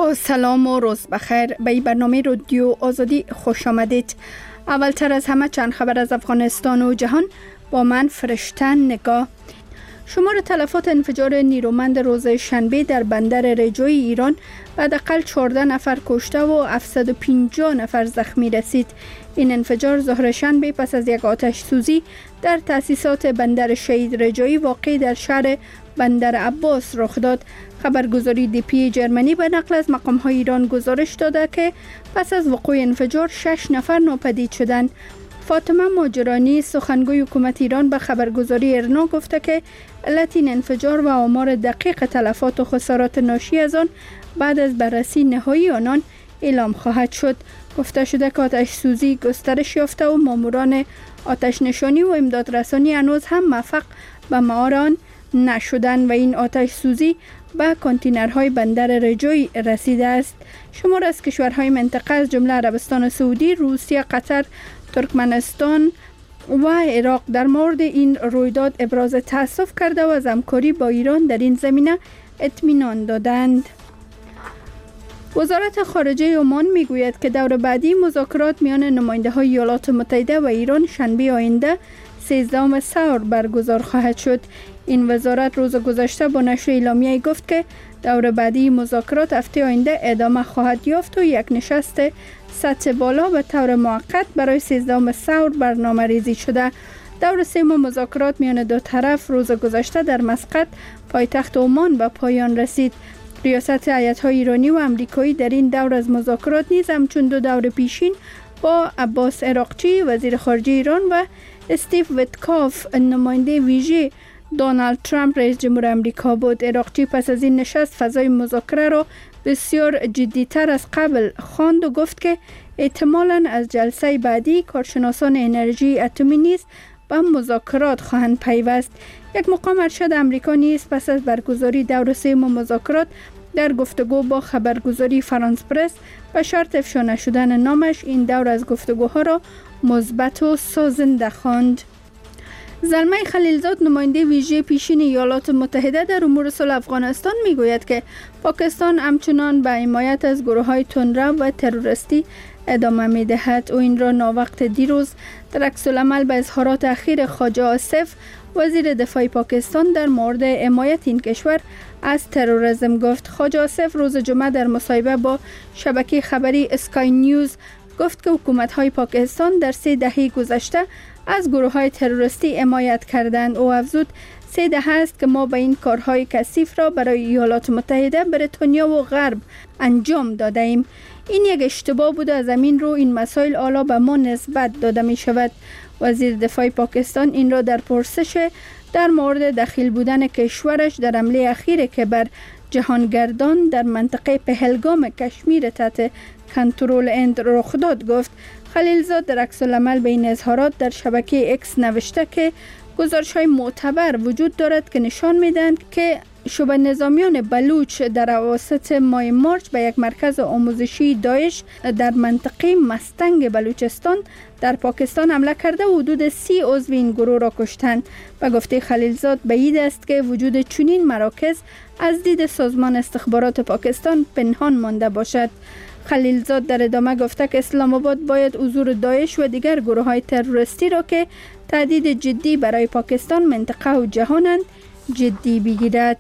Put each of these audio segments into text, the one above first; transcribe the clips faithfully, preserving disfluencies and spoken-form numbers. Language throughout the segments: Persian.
با سلام و روز بخیر به این برنامه رادیو آزادی خوش آمدید. اولتر از همه چند خبر از افغانستان و جهان با من فرشته نگاه. شمار تلفات انفجار نیرومند روز شنبه در بندر رجوی ایران حداقل چهارده نفر کشته و هفتصد و پنجاه نفر زخمی رسید. این انفجار ظهر شنبه پس از یک آتش سوزی در تأسیسات بندر شهید رجایی واقع در شهر بندر عباس رخ داد. خبرگزاری دی پی جرمنی به نقل از مقام‌های ایران گزارش داده که پس از وقوع انفجار شش نفر ناپدید شدند. فاطمه ماجرانی سخنگوی حکومت ایران به خبرگزاری ارنا گفته که علت این انفجار و آمار دقیق تلفات و خسارات ناشی از آن بعد از بررسی نهایی آنان اعلام خواهد شد. گفته شده که آتش سوزی گسترش یافته و ماموران آتش نشانی و امداد رسانی هنوز هم موفق به مهار آن نشدند و این آتش سوزی به کانتینرهای بندر رجوی رسیده است. شمار از کشورهای منطقه از جمله عربستان سعودی، روسیه، قطر، ترکمنستان و عراق در مورد این رویداد ابراز تأسف کرده و از همکاری با ایران در این زمینه اطمینان دادند. وزارت خارجه عمان میگوید که دور بعدی مذاکرات میان نماینده های ایالات متحده و ایران شنبه آینده سیزدهم سور برگزار خواهد شد. این وزارت روز گذشته با نشر اعلامیه گفت که دور بعدی مذاکرات هفته آینده ادامه خواهد یافت و یک نشست سطح بالا به طور موقت برای سیزدهم سور برنامه ریزی شده. دور سوم مذاکرات میان دو طرف روز گذشته در مسقط پایتخت عمان به پایان رسید. ریاست هیئت‌های ایرانی و امریکایی در این دور از مذاکرات نیز همچون دو دور پیشین با عباس عراقچی وزیر خارجه ایران و استیو ویتکاف نماینده ویژه دونالد ترامپ رئیس جمهور امریکا بود. عراقچی پس از این نشست فضای مذاکره را بسیار جدی‌تر از قبل خواند و گفت که احتمالاً از جلسه بعدی کارشناسان انرژی اتمی نیز به مذاکرات خواهند پیوست. یک مقام ارشد امریکا نیز پس از برگزاری دور سوم مذاکرات در گفتگو با خبرگزاری فرانس پرس به شرط افشا نشدن نامش این دور از گفتگوها را مثبت و سازنده خواند. زلمه خلیلزاد نماینده ویژه پیشین ایالات متحده در امور صلح افغانستان میگوید که پاکستان همچنان به حمایت از گروه‌های تندرو و تروریستی ادامه می‌دهد. او این را ناوقت دیروز در عکس‌العمل به اظهارات اخیر خواجه آصف وزیر دفاع پاکستان در مورد حمایت این کشور از تروریسم گفت. خواجه آصف روز جمعه در مصاحبه با شبکه خبری اسکای نیوز گفت که حکومت‌های پاکستان در سه دهه گذشته از گروه‌های تروریستی حمایت کردند. او افزود سه دهه است که ما به این کارهای کثیف را برای ایالات متحده، بریتانیا و غرب انجام داده ایم. این یک اشتباه بود. از همین رو این مسائل حالا به ما نسبت داده می شود. وزیر دفاع پاکستان این را در پرسش در مورد دخیل بودن کشورش در حمله اخیری که بر جهانگردان در منطقه پهلگام کشمیر تحت کنترل هند رخ داد گفت. خلیلزاد در عکس‌العمل به این اظهارات در شبکه اکس نوشته که گزارش‌های معتبر وجود دارد که نشان می‌دهند که شبه نظامیان بلوچ در اواسط ماه مارچ به یک مرکز آموزشی داعش در منطقه مستنگ بلوچستان در پاکستان حمله کرده و حدود سی عضو این گروه را کشتند. به گفته خلیلزاد بعید است که وجود چنین مراکز از دید سازمان استخبارات پاکستان پنهان مانده باشد. خلیلزاد در ادامه گفته که اسلام آباد باید حضور داعش و دیگر گروه‌های تروریستی را که تهدید جدی برای پاکستان، منطقه و جهانند جدی بگیرد.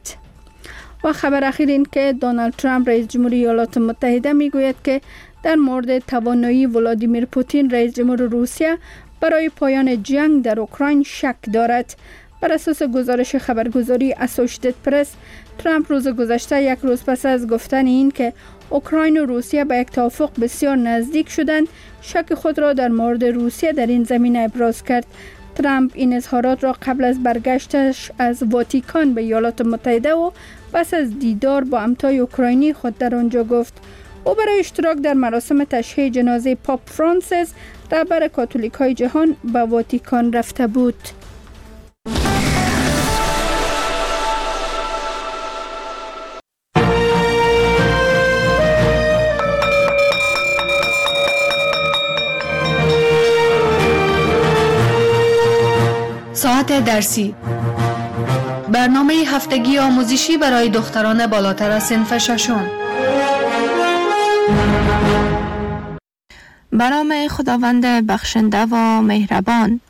و خبر اخیر این که دونالد ترامپ رئیس جمهور ایالات متحده میگوید که در مورد توانایی ولادیمیر پوتین رئیس جمهور روسیه برای پایان جنگ در اوکراین شک دارد. بر اساس گزارش خبرگزاری اسوشیتد پرس، ترامپ روز گذشته یک روز پس از گفتن این که اوکراین و روسیه به یک توافق بسیار نزدیک شدند، شک خود را در مورد روسیه در این زمینه ابراز کرد. ترامپ این اظهارات را قبل از برگشتش از واتیکان به ایالات متحده و پس از دیدار با همتای اوکراینی خود در آنجا گفت. او برای اشتراک در مراسم تشییع جنازه پاپ فرانسیس، رهبر کاتولیک‌های جهان، به واتیکان رفته بود. ساعت درسی، برنامه هفتگی آموزشی برای دختران بالاتر از صنف ششم. به نام خداوند بخشنده و مهربان.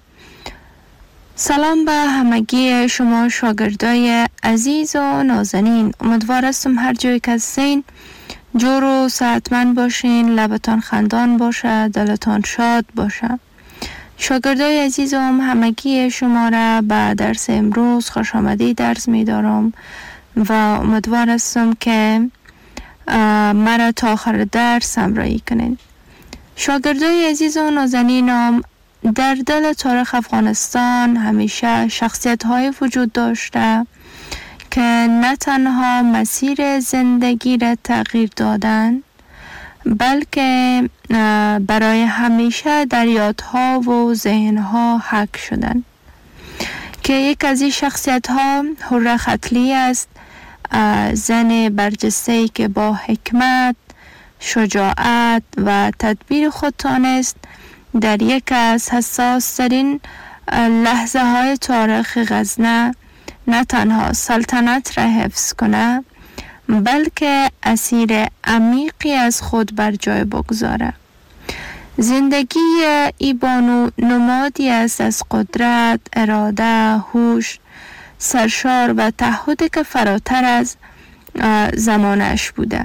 سلام به همگی شما شاگردای عزیز و نازنین. امیدوار هستم هر جایی که هستین جور و صحتمند باشین، لبتان خندان باشه، دلتان شاد باشه. شاگردای عزیزم، همگی شما را به درس امروز خوش آمدید درس می دارم و امیدوار هستم که مرا تا آخر درس همراهی کنین. شاگردای عزیز و نازنینم، در دل تاریخ افغانستان همیشه شخصیت های وجود داشته که نه تنها مسیر زندگی را تغییر دادن، بلکه برای همیشه در یادها و ذهنها حک شدن. که یک از این شخصیت ها حره ختلی است، زن برجسته‌ای که با حکمت، شجاعت و تدبیر خود تانست در یک از حساس ترین لحظه های تاریخ غزنه نه تنها سلطنت را حفظ کنه، بلکه اسیر عمیقی از خود بر جای بگذاره. زندگی ای بانو نمادی است از قدرت، اراده، هوش، سرشار و تعهدی که فراتر از زمانش بوده.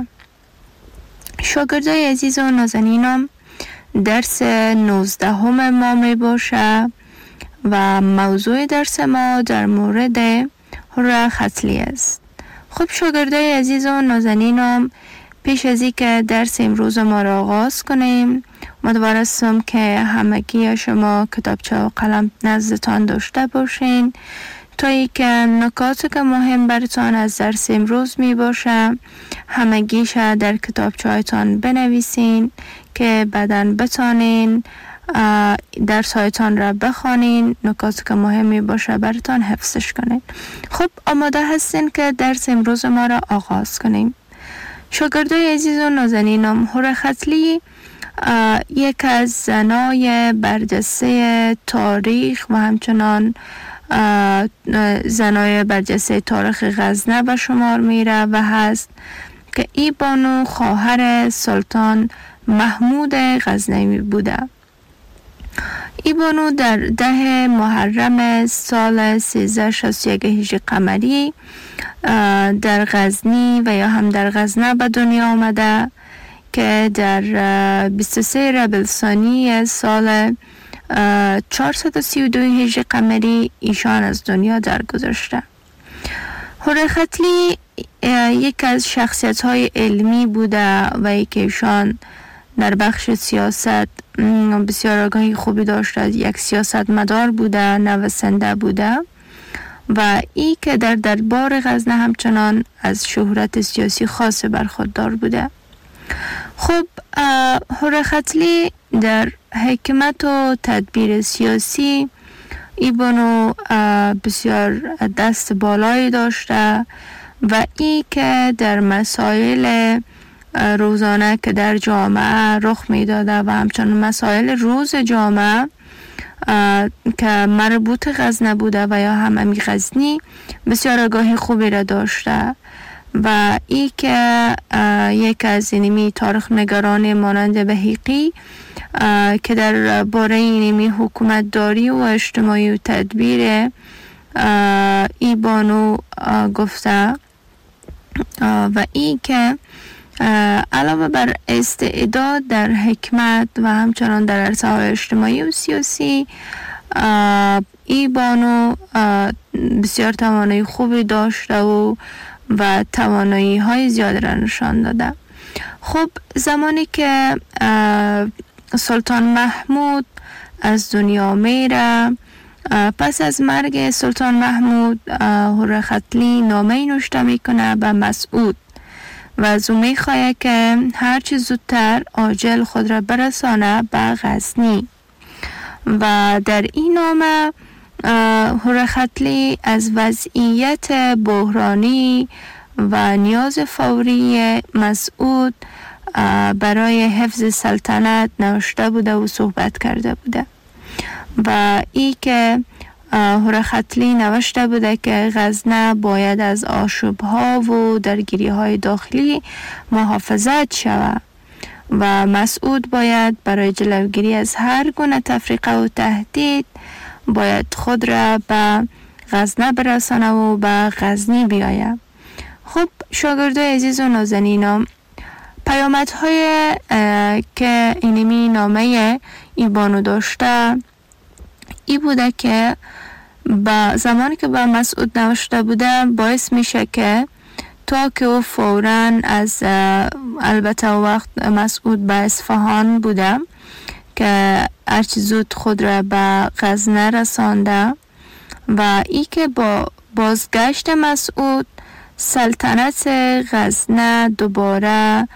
شاگردای عزیز و نازنینم، درس نوزدهم ما می باشه و موضوع درس ما در مورد حره ختلی است. خب شاگردای عزیز و نازنینم، پیش از اینکه درس امروز ما را آغاز کنیم، امیدوار هستم که همگی شما کتابچه و قلم نزدتان داشته باشین تا اینکه نکاتی که مهم براتان از درس امروز می باشه همگیش در کتابچه هایتان بنویسین که بعداً بتانین درس هایتان را بخوانین، نکاتی که مهم می باشه براتان حفظش کنین. خب آماده هستین که درس امروز ما را آغاز کنیم. شاگردای عزیز و نازنینم، حره ختلی یک از زنای برجسته تاریخ و همچنان زنای برجسته تاریخ غزنه به شمار میره و هست که ای بانو خواهر سلطان محمود غزنوی بوده. ای بانو در ده محرم سال سیزده شصت و یک هجری قمری در غزنی و یا هم در غزنه به دنیا آمده که در بیست و سه ربیع الثانی سال چهارصد و سی و دو هجری قمری ایشان از دنیا درگذشته. حره ختلی یک از شخصیت های علمی بوده و یک ایشان در بخش سیاست بسیار آگاهی خوبی داشته، یک سیاست مدار بوده، نویسنده بوده و ای که در دربار غزنه همچنان از شهرت سیاسی خاص برخوردار بوده. خب حره ختلی در حکمت و تدبیر سیاسی ای بانو بسیار دست بالایی داشته و ای که در مسائل روزانه که در جامعه رخ می داده و همچنان مسائل روز جامعه که مربوط غزنه بوده و یا هممی غزنی بسیار آگاهی خوبی را داشته و ای که یک از اینمی تاریخ نگران مانند بهیقی که در باره اینمی حکومت داری و اجتماعی و تدبیر ای بانو گفته و ای که علاوه بر استعداد در حکمت و همچنان در عرصه های اجتماعی و سیاسی ای بانو بسیار توانایی خوبی داشته و و توانایی های زیاد را نشان داده. خب زمانی که سلطان محمود از دنیا میره، پس از مرگ سلطان محمود حره ختلی نامه نوشته میکنه به مسعود و از او میخواه که هرچی زودتر عاجل خود را برسانه به غزنی و در این نامه حره ختلی از وضعیت بحرانی و نیاز فوری مسعود برای حفظ سلطنت نوشته بوده و صحبت کرده بوده و ای که حره ختلی نوشته بوده که غزنه باید از آشوب‌ها و درگیری‌های داخلی محافظت شود و مسعود باید برای جلوگیری از هر گونه تفریقه و تهدید باید خود را به غزنه برسانه و به غزنی بیاید. خب شاگردای عزیز و نازنینم، پیامدهای که اینمی نامه ای بانو داشته ای بوده که با زمانی که با مسعود نوشته بوده باعث میشه که تا که او فوراً از البته وقت مسعود به اصفهان بوده که هرچی زود خود را به غزنه رسانده و ای که با بازگشت مسعود سلطنت غزنه دوباره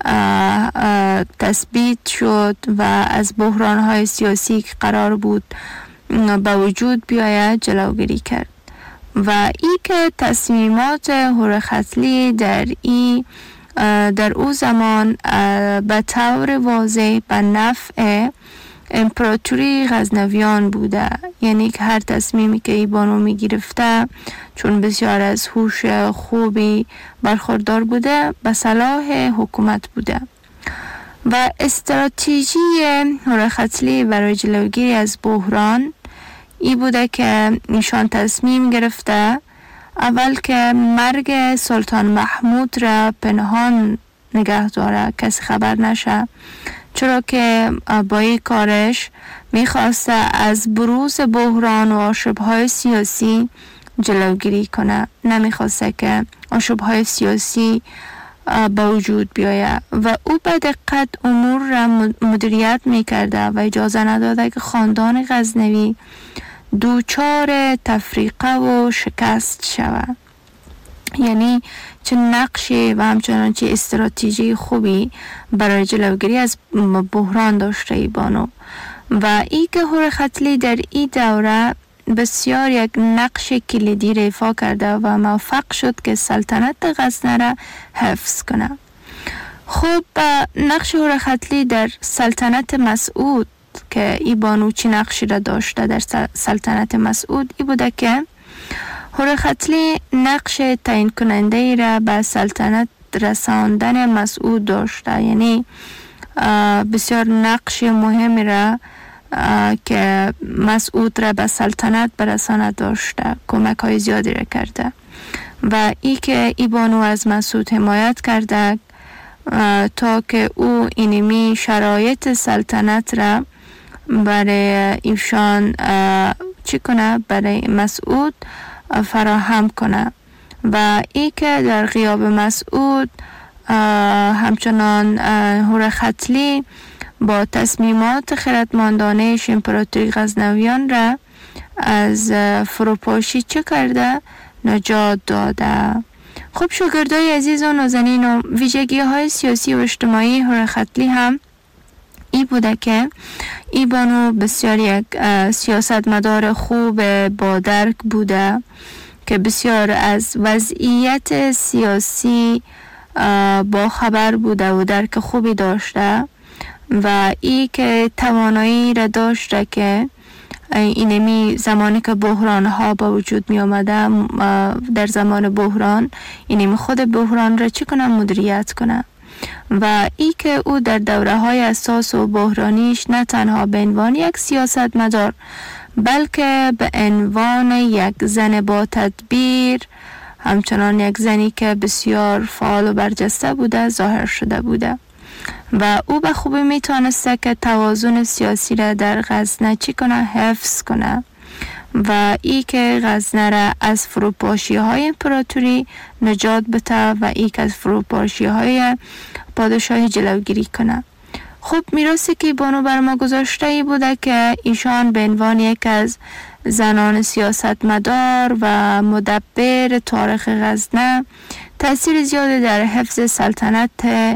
تثبیت شد و از بحران‌های سیاسی که قرار بود به وجود بیاید جلوگیری کرد و ای که تصمیمات هورختلی در ای در او زمان به طور واضح به نفع امپراتوری غزنویان بوده، یعنی که هر تصمیمی که ای بانو می گرفته چون بسیار از هوش خوبی برخوردار بوده به صلاح حکومت بوده و استراتژی هورختلی برای جلوگیری از بحران ای بوده که نشان تصمیم گرفته اول که مرگ سلطان محمود را پنهان نگه داره، کسی خبر نشه، چرا که با این کارش میخواسته از بروز بحران و آشوب‌های سیاسی جلوگیری کنه، نمیخواسته که آشوب‌های سیاسی به وجود بیاید و او به دقت امور را مدیریت میکرده و اجازه نداده که خاندان غزنوی دوچار تفریقه و شکست شود. یعنی چه نقشی و همچنان چه استراتژی خوبی برای جلوگیری از بحران داشته ای بانو و ای که هورختلی در این دوره بسیار یک نقش کلیدی را ایفا کرده و موفق شد که سلطنت غزنه را حفظ کنه. خب نقش هورختلی در سلطنت مسعود که ای بانو چی نقشی را داشته در سلطنت مسعود ای بوده که هورختلی نقش تعیین کننده ای را به سلطنت رساندن مسعود داشته، یعنی بسیار نقش مهمی را که مسعود را به سلطنت برسانه داشته، کمک های زیادی را کرده و ای که ای بانو از مسعود حمایت کرده تا که او اینمی شرایط سلطنت را برای ایشان چی کنه، برای مسعود فراهم کنه و ای که در غیاب مسعود همچنان هورختلی با تصمیمات خردمندانه امپراتوری غزنویان را از فروپاشی چه کرده، نجات داده. خب شاگردای عزیز و نازنین و ویژگی های سیاسی و اجتماعی هورختلی هم ای بوده که ای بانو بسیار یک سیاستمدار خوب با درک بوده که بسیار از وضعیت سیاسی با خبر بوده و درک خوبی داشته و ای که توانایی را داشته که اینمی زمانی که بحران ها با وجود می آمده در زمان بحران اینمی خود بحران را چی کنه، مدیریت کنه و ای که او در دوره های اساس و بحرانیش نه تنها به عنوان یک سیاستمدار بلکه به عنوان یک زن با تدبیر، همچنان یک زنی که بسیار فعال و برجسته بوده ظاهر شده بوده و او به خوبی میتونسته که توازن سیاسی را در غزنه چی کنه، حفظ کنه و ای که غزنه را از فروپاشی های امپراتوری نجات بده و ای که از فروپاشی های پادشاهی جلوگیری کنه. خب میراثی که بانو بر ما گذاشته ای بوده که ایشان به عنوان یک از زنان سیاستمدار و مدبر تاریخ غزنه تأثیر زیادی در حفظ سلطنت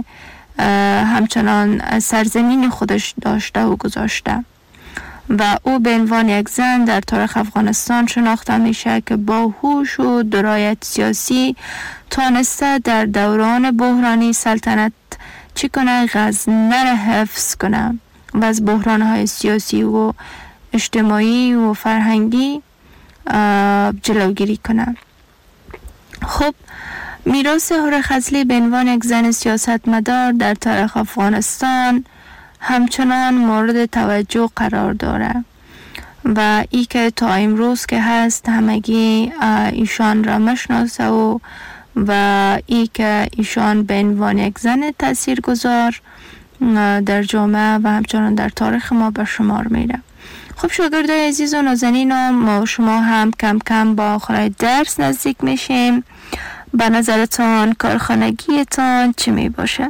همچنان سرزمین خودش داشته و گذاشته و او به عنوان یک زن در تاریخ افغانستان شناخته میشه که با هوش و درایت سیاسی تانسته در دوران بحرانی سلطنت چی کنه، غزنه را حفظ کنه و از بحرانهای سیاسی و اجتماعی و فرهنگی جلوگیری کنه. خب میراث هوره خضلی به عنوان یک زن سیاستمدار در تاریخ افغانستان همچنان مورد توجه قرار داره و ای که تا امروز که هست همگی ایشان را مشناسه و و ای که ایشان به عنوان یک زن تاثیرگذار در جامعه و همچنان در تاریخ ما به شمار میره. خب شاگردای عزیز و نازنین، ما شما هم کم کم با آخر درس نزدیک میشیم. به نظرتان کارخانگیتان چی می باشه؟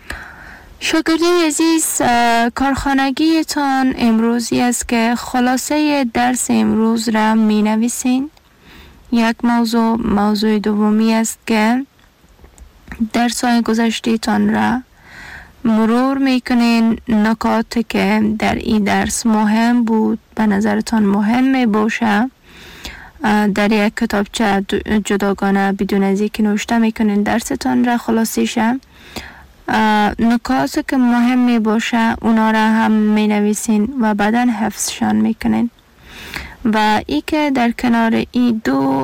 شاگردای عزیز، کارخانگیتان امروزی است که خلاصه درس امروز را می نویسین. یک موضوع موضوع دومی است که درس های گذشته‌تان را مرور میکنین. نکاتی که در این درس مهم بود به نظرتان مهم می باشه در یک کتابچه جداگانه بدون از اینکه نوشته میکنین درستان را خلاصیشه. نکاتی که مهم می باشه اونا را هم می نویسین و بعدا حفظشان میکنین. و ای که در کنار این دو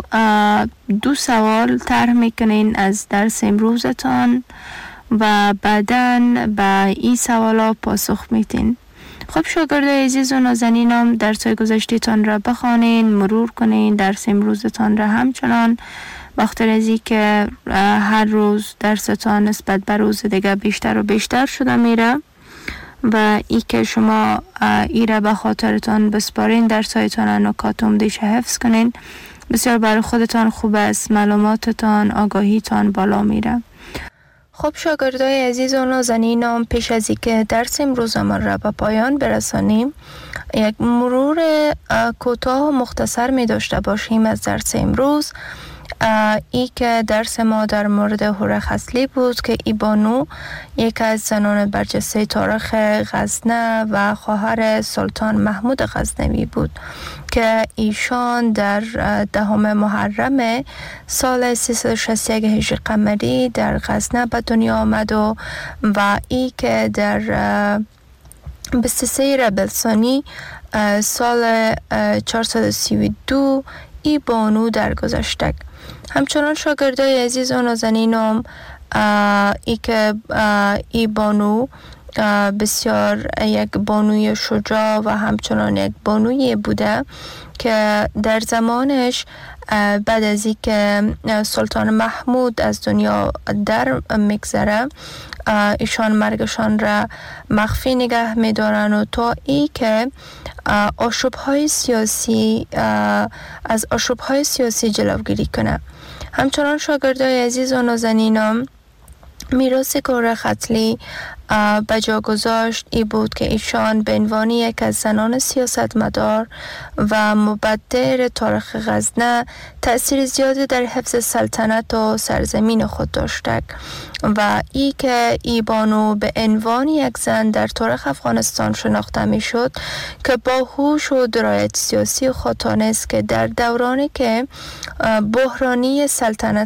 دو سوال طرح میکنین از درس امروزتان و بعداً به این سوالا پاسخ میتین. خب شاگردای عزیز و نازنینم، درس‌های گذشته‌تان را بخوانین، مرور کنین، درس امروزتان را همچنان بخاطر از این که هر روز درستان نسبت به روز دیگه بیشتر و بیشتر شده میره و ای که شما ای را به خاطرتان بسپارین، درس‌هایتان نکات عمده‌اش حفظ کنین، بسیار برای خودتان خوب است، معلوماتتان آگاهیتان بالا میره. خب شاگردای عزیز و نازنینم، پیش از اینکه درس امروزمان را به پایان برسانیم یک مرور کوتاه و مختصر می داشته باشیم از درس امروز. ای که درس ما در مورد هوره خضلی بود که ای بانو یک از زنان برجسته تاریخ غزنه و خواهر سلطان محمود غزنوی بود که ایشان در دهم محرم سال سیصد و شصت و یک هجری قمری در غزنه به دنیا آمد و و ای که در بیست و سه ربیع الثانی سال چهارصد و سی و دو ای بانو درگذشت. همچنان شاگردای عزیز و نازنینم، ای که ای بانو بسیار یک بانوی شجاع و همچنان یک بانوی بوده که در زمانش بعد از این که سلطان محمود از دنیا در میگذره ایشان مرگشان را مخفی نگه میدارن و تا ای که آشوب‌های سیاسی از آشوب‌های سیاسی جلوگیری کنه. همچنان شاگردای عزیز و نازنینم، میراث هوره خضلی به جا گذاشت ای بود که ایشان به عنوان یک از زنان سیاستمدار و مبدر تاریخ غزنه تأثیر زیادی در حفظ سلطنت و سرزمین خود داشته و ای که ای بانو به عنوان یک زن در تاریخ افغانستان شناخته می شد که با هوش و درایت سیاسی خود تانست که در دورانی که بحرانی سلطنت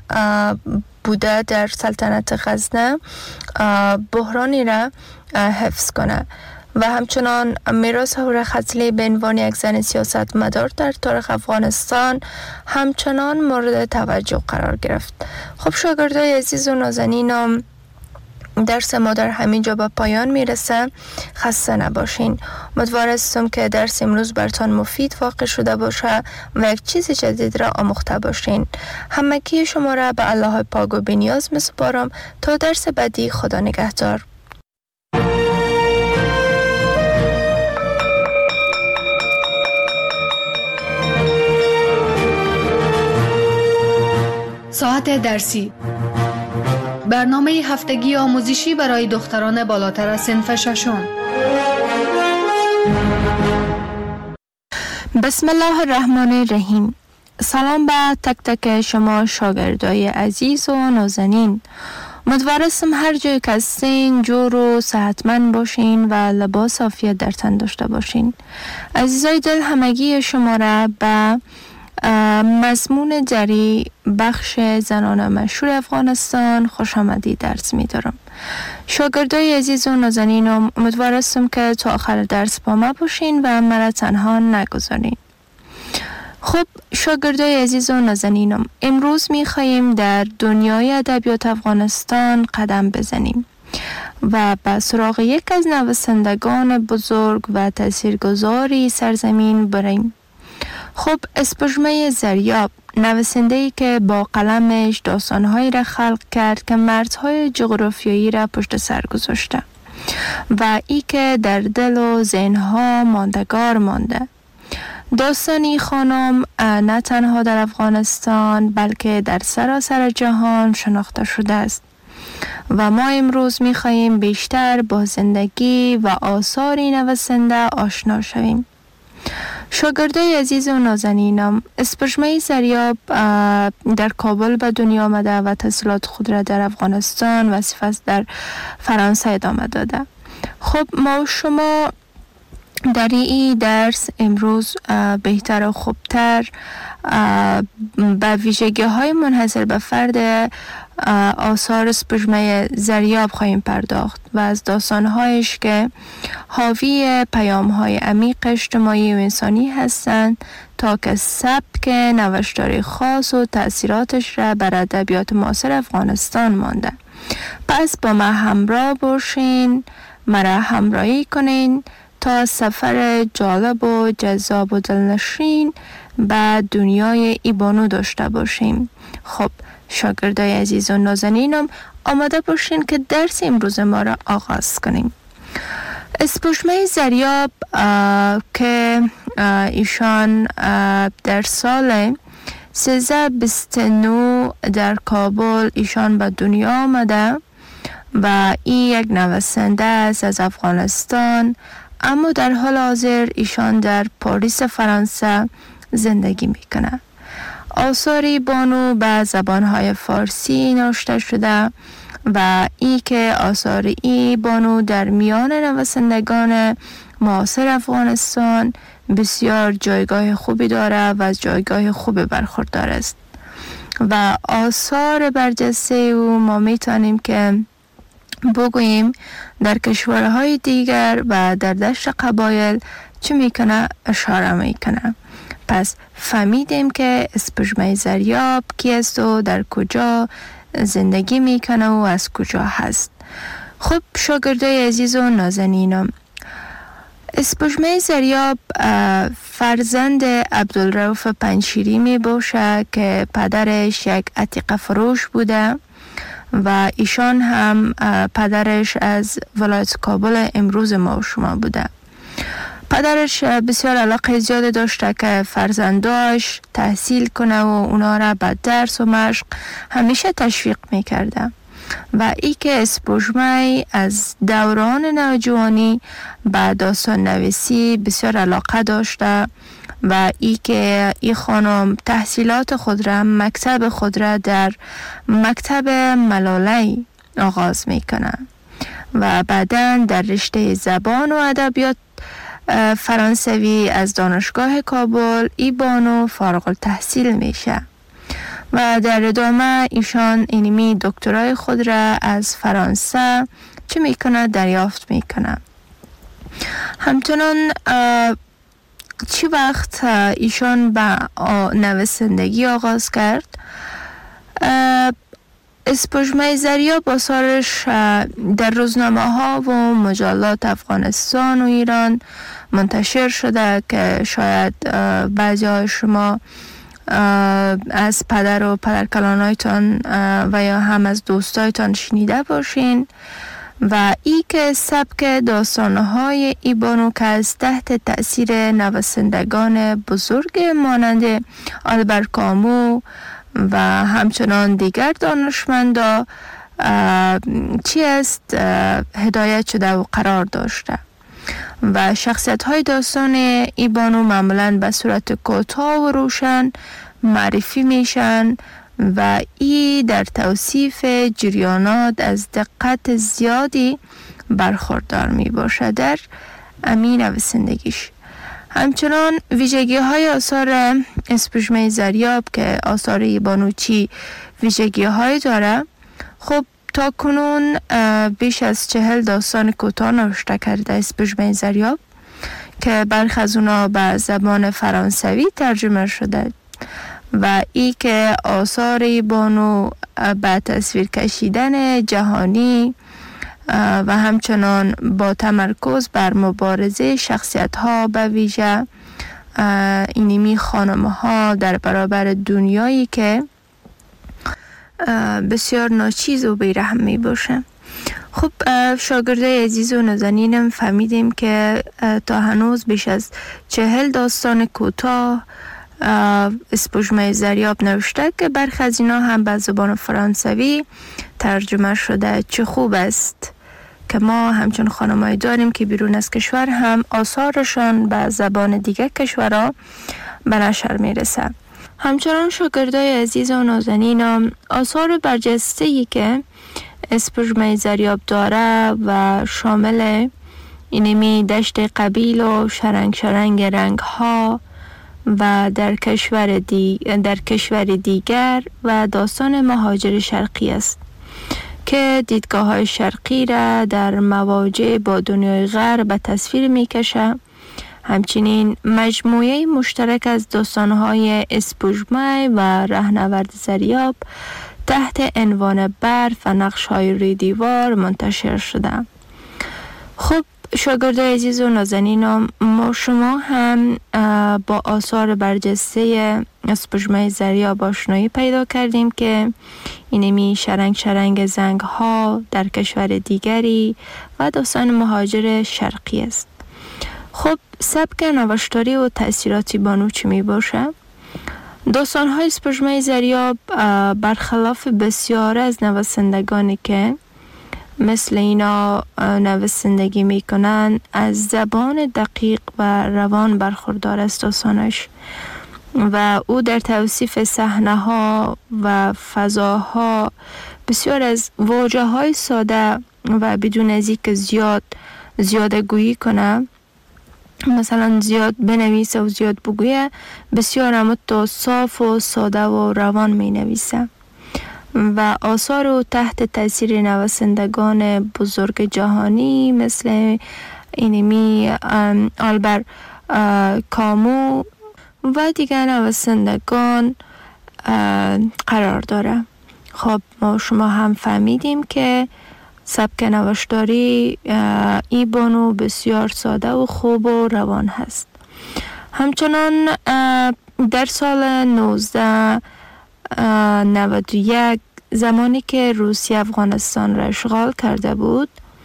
بوده در سلطنت غزنه بحرانی را حفظ کنه و همچنان میراث هوره خضلی به عنوان یک زن سیاستمدار در تاریخ افغانستان همچنان مورد توجه قرار گرفت. خب شاگردای عزیز و نازنینم، درس ما در همین جا به پایان میرسه. خسته نباشین. امیدوارم که درس امروز براتون مفید واقع شده باشه و یک چیز جدید را آموخته باشین. همگی شما را به الله پاک و بی‌نیاز میسپارم تا درس بعدی. خدا نگهدار. ساعت درسی، برنامه هفتگی آموزشی برای دختران بالاتر از صنف ششم. بسم الله الرحمن الرحیم. سلام به تک تک شما شاگردای عزیز و نازنین. امیدوارم هر جای که هستین جور و صحتمند باشین و لباس عافیت در تن داشته باشین. عزیزای دل، همگی شما را به مضمون جری بخش زنان مشهور افغانستان خوش آمدید درس می دارم. شاگردای عزیز و نازنینم، امیدوارم که تا آخر درس با ما باشین و مرا تنها نگذارین. خب شاگردای عزیز و نازنینم، امروز می‌خواهیم در دنیای ادبیات افغانستان قدم بزنیم و به سراغ یک از نویسندگان بزرگ و تاثیرگذاری سرزمین بریم. خب اسپوژمه زریاب، نویسنده‌ای که با قلمش داستان‌هایی را خلق کرد که مرزهای جغرافیایی را پشت سر گذاشته و ای که در دل و ذهن‌ها ماندگار مانده. داستانی خانم نه تنها در افغانستان بلکه در سراسر جهان شناخته شده است و ما امروز می‌خواهیم بیشتر با زندگی و آثار نویسنده آشنا شویم. شاگردای عزیز و نازنینم، اسپوژمه زریاب در کابل به دنیا آمده و تحصیلات خود را در افغانستان و سپس در فرانسه ادامه داده. خب ما و شما در این درس امروز بهتر و خوبتر به ویژگی های منحصر به فرد آثار اسپوژمه زریاب خواهیم پرداخت و از داستانهایش که حاوی پیام های عمیق اجتماعی و انسانی هستند تا که سبک نوشتاری خاص و تأثیراتش را بر ادبیات معاصر افغانستان مانده. پس با ما همراه باشین، مرا همراهی کنین تا سفر جالب و جذاب و دلنشین به دنیای ای بانو داشته باشیم. خب شاگردای عزیز و نازنینم، آماده باشین که درس امروز ما را آغاز کنیم. اسپوژمه زریاب که ایشان در سال سیزده بیست و نه در کابل ایشان به دنیا آمده و این یک نویسنده است از افغانستان، اما در حال حاضر ایشان در پاریس فرانسه زندگی میکنه. آثاری بانو به زبانهای فارسی نوشته شده و ای که آثار ای بانو در میان نویسندگان معاصر افغانستان بسیار جایگاه خوبی داره و از جایگاه خوبی برخوردار است و آثار برجسته او ما میتونیم که بگوییم در کشورهای دیگر و در دشت قبایل چه میکنه اشاره میکنه. پس فهمیدیم که اسپوژمه زریاب کی است و در کجا زندگی میکنه و از کجا هست. خب شاگردای عزیز و نازنینم، اسپوژمه زریاب فرزند عبدالرؤوف پنجشیری می باشه که پدرش یک عتیقه فروش بوده و ایشان هم پدرش از ولایت کابل امروز ما و شما بوده. پدرش بسیار علاقه زیاد داشته که فرزنداش تحصیل کنه و اونا را به درس و مشق همیشه تشویق میکرده و ای که اسپوژمه از دوران نوجوانی به داستان نویسی بسیار علاقه داشته و ای که ای خانم تحصیلات خود را مکتب خود را در مکتب ملالی آغاز میکنه و بعداً در رشته زبان و ادبیات فرانسوی از دانشگاه کابل ای بانو فارغ التحصیل میشه و در ادامه ایشان اینمی دکترای خود را از فرانسه چه میکنه دریافت میکنه. همچنان چی وقت ایشان به نویسندگی آغاز کرد، اسپوژمه زریاب آثارش در روزنامه ها و مجلات افغانستان و ایران منتشر شده که شاید بعضی های شما از پدر و پدرکلانایتان و یا هم از دوستایتان شنیده باشین و ای که سبک داستانهای ای بانو که از تحت تأثیر نویسندگان بزرگ مانند آلبر کامو و همچنان دیگر دانشمندا چی است هدایت شده و قرار داشته و شخصیت های داستان ای بانو معمولاً به صورت کوتاه و روشن معرفی میشن و ای در توصیف جریانات از دقت زیادی برخوردار می باشه در امین نویسندگیش. همچنان ویژگی های آثار اسپوژمه زریاب که آثار ای بانو چی ویژگی های داره، خب تا کنون بیش از چهل داستان کوتاه نوشته کرده اسپوژمه زریاب که برخی از اونا به زبان فرانسوی ترجمه شده و ای که آثار بانو به تصویر کشیدن جهانی و همچنان با تمرکز بر مبارزه شخصیت ها به ویژه اینمی خانم ها در برابر دنیایی که بسیار ناچیز و بیرحم می باشه. خب شاگرده عزیز و نازنینم فهمیدیم که تا هنوز بیش از چهل داستان کوتاه اسپوژمه زریاب نوشته که برخی از اینا هم به زبان فرانسوی ترجمه شده. چه خوب است که ما همچون خانمایی داریم که بیرون از کشور هم آثارشان به زبان دیگه کشورها به نشر میرسه. همچنان شاگردای عزیز و نازنینم آثار برجسته‌ای که اسپوژمه زریاب داره و شامل اینمی دشت قبیل و شرنگ شرنگ رنگ ها و در کشور, دی... در کشور دیگر و داستان مهاجر شرقی است که دیدگاه های شرقی را در مواجه با دنیای غرب به تصویر می کشه. همچنین مجموعه مشترک از داستان های اسپوژمه و رهنورد زریاب تحت عنوان برف و نقش های روی دیوار منتشر شده. خب شاگردای عزیز و نازنینم، ما شما هم با آثار برجسته اسپوژمه زریاب آشنایی پیدا کردیم که اینمی شرنگ شرنگ زنگ ها در کشور دیگری و داستان مهاجر شرقی است. خب سبک نوشتاری و تأثیراتی بانو چی می باشه؟ داستان های اسپوژمه زریاب برخلاف بسیار از نویسندگانی که مثل اینا نویسندگی میکنن از زبان دقیق و روان برخوردار است داستانش و او در توصیف صحنه ها و فضاها بسیار از واژه های ساده و بدون از اینکه زیاد زیاده گویی کنه، مثلا زیاد بنویسه و زیاد بگویه، بسیار اما تو صاف و ساده و روان می نویسه و آثار او تحت تاثیر نویسندگان بزرگ جهانی مثل اینمی آلبر کامو و دیگر نویسندگان قرار داره. خب ما شما هم فهمیدیم که سبک نوشتاری ای بانو بسیار ساده و خوب و روان هست. همچنان در سال نوزده نود و یک زمانی که روسیه افغانستان را اشغال کرده بود،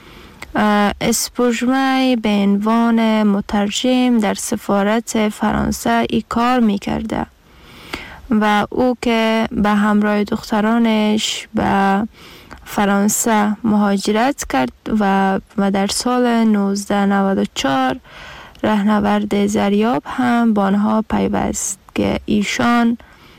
اسپوژمه به عنوان مترجم در سفارت فرانسه ای کار می کرده و او که به همراه دخترانش به فرانسه مهاجرت کرد و و در سال نوزده نود و چهار رهنورد زریاب هم با آنها پیوست که ایشان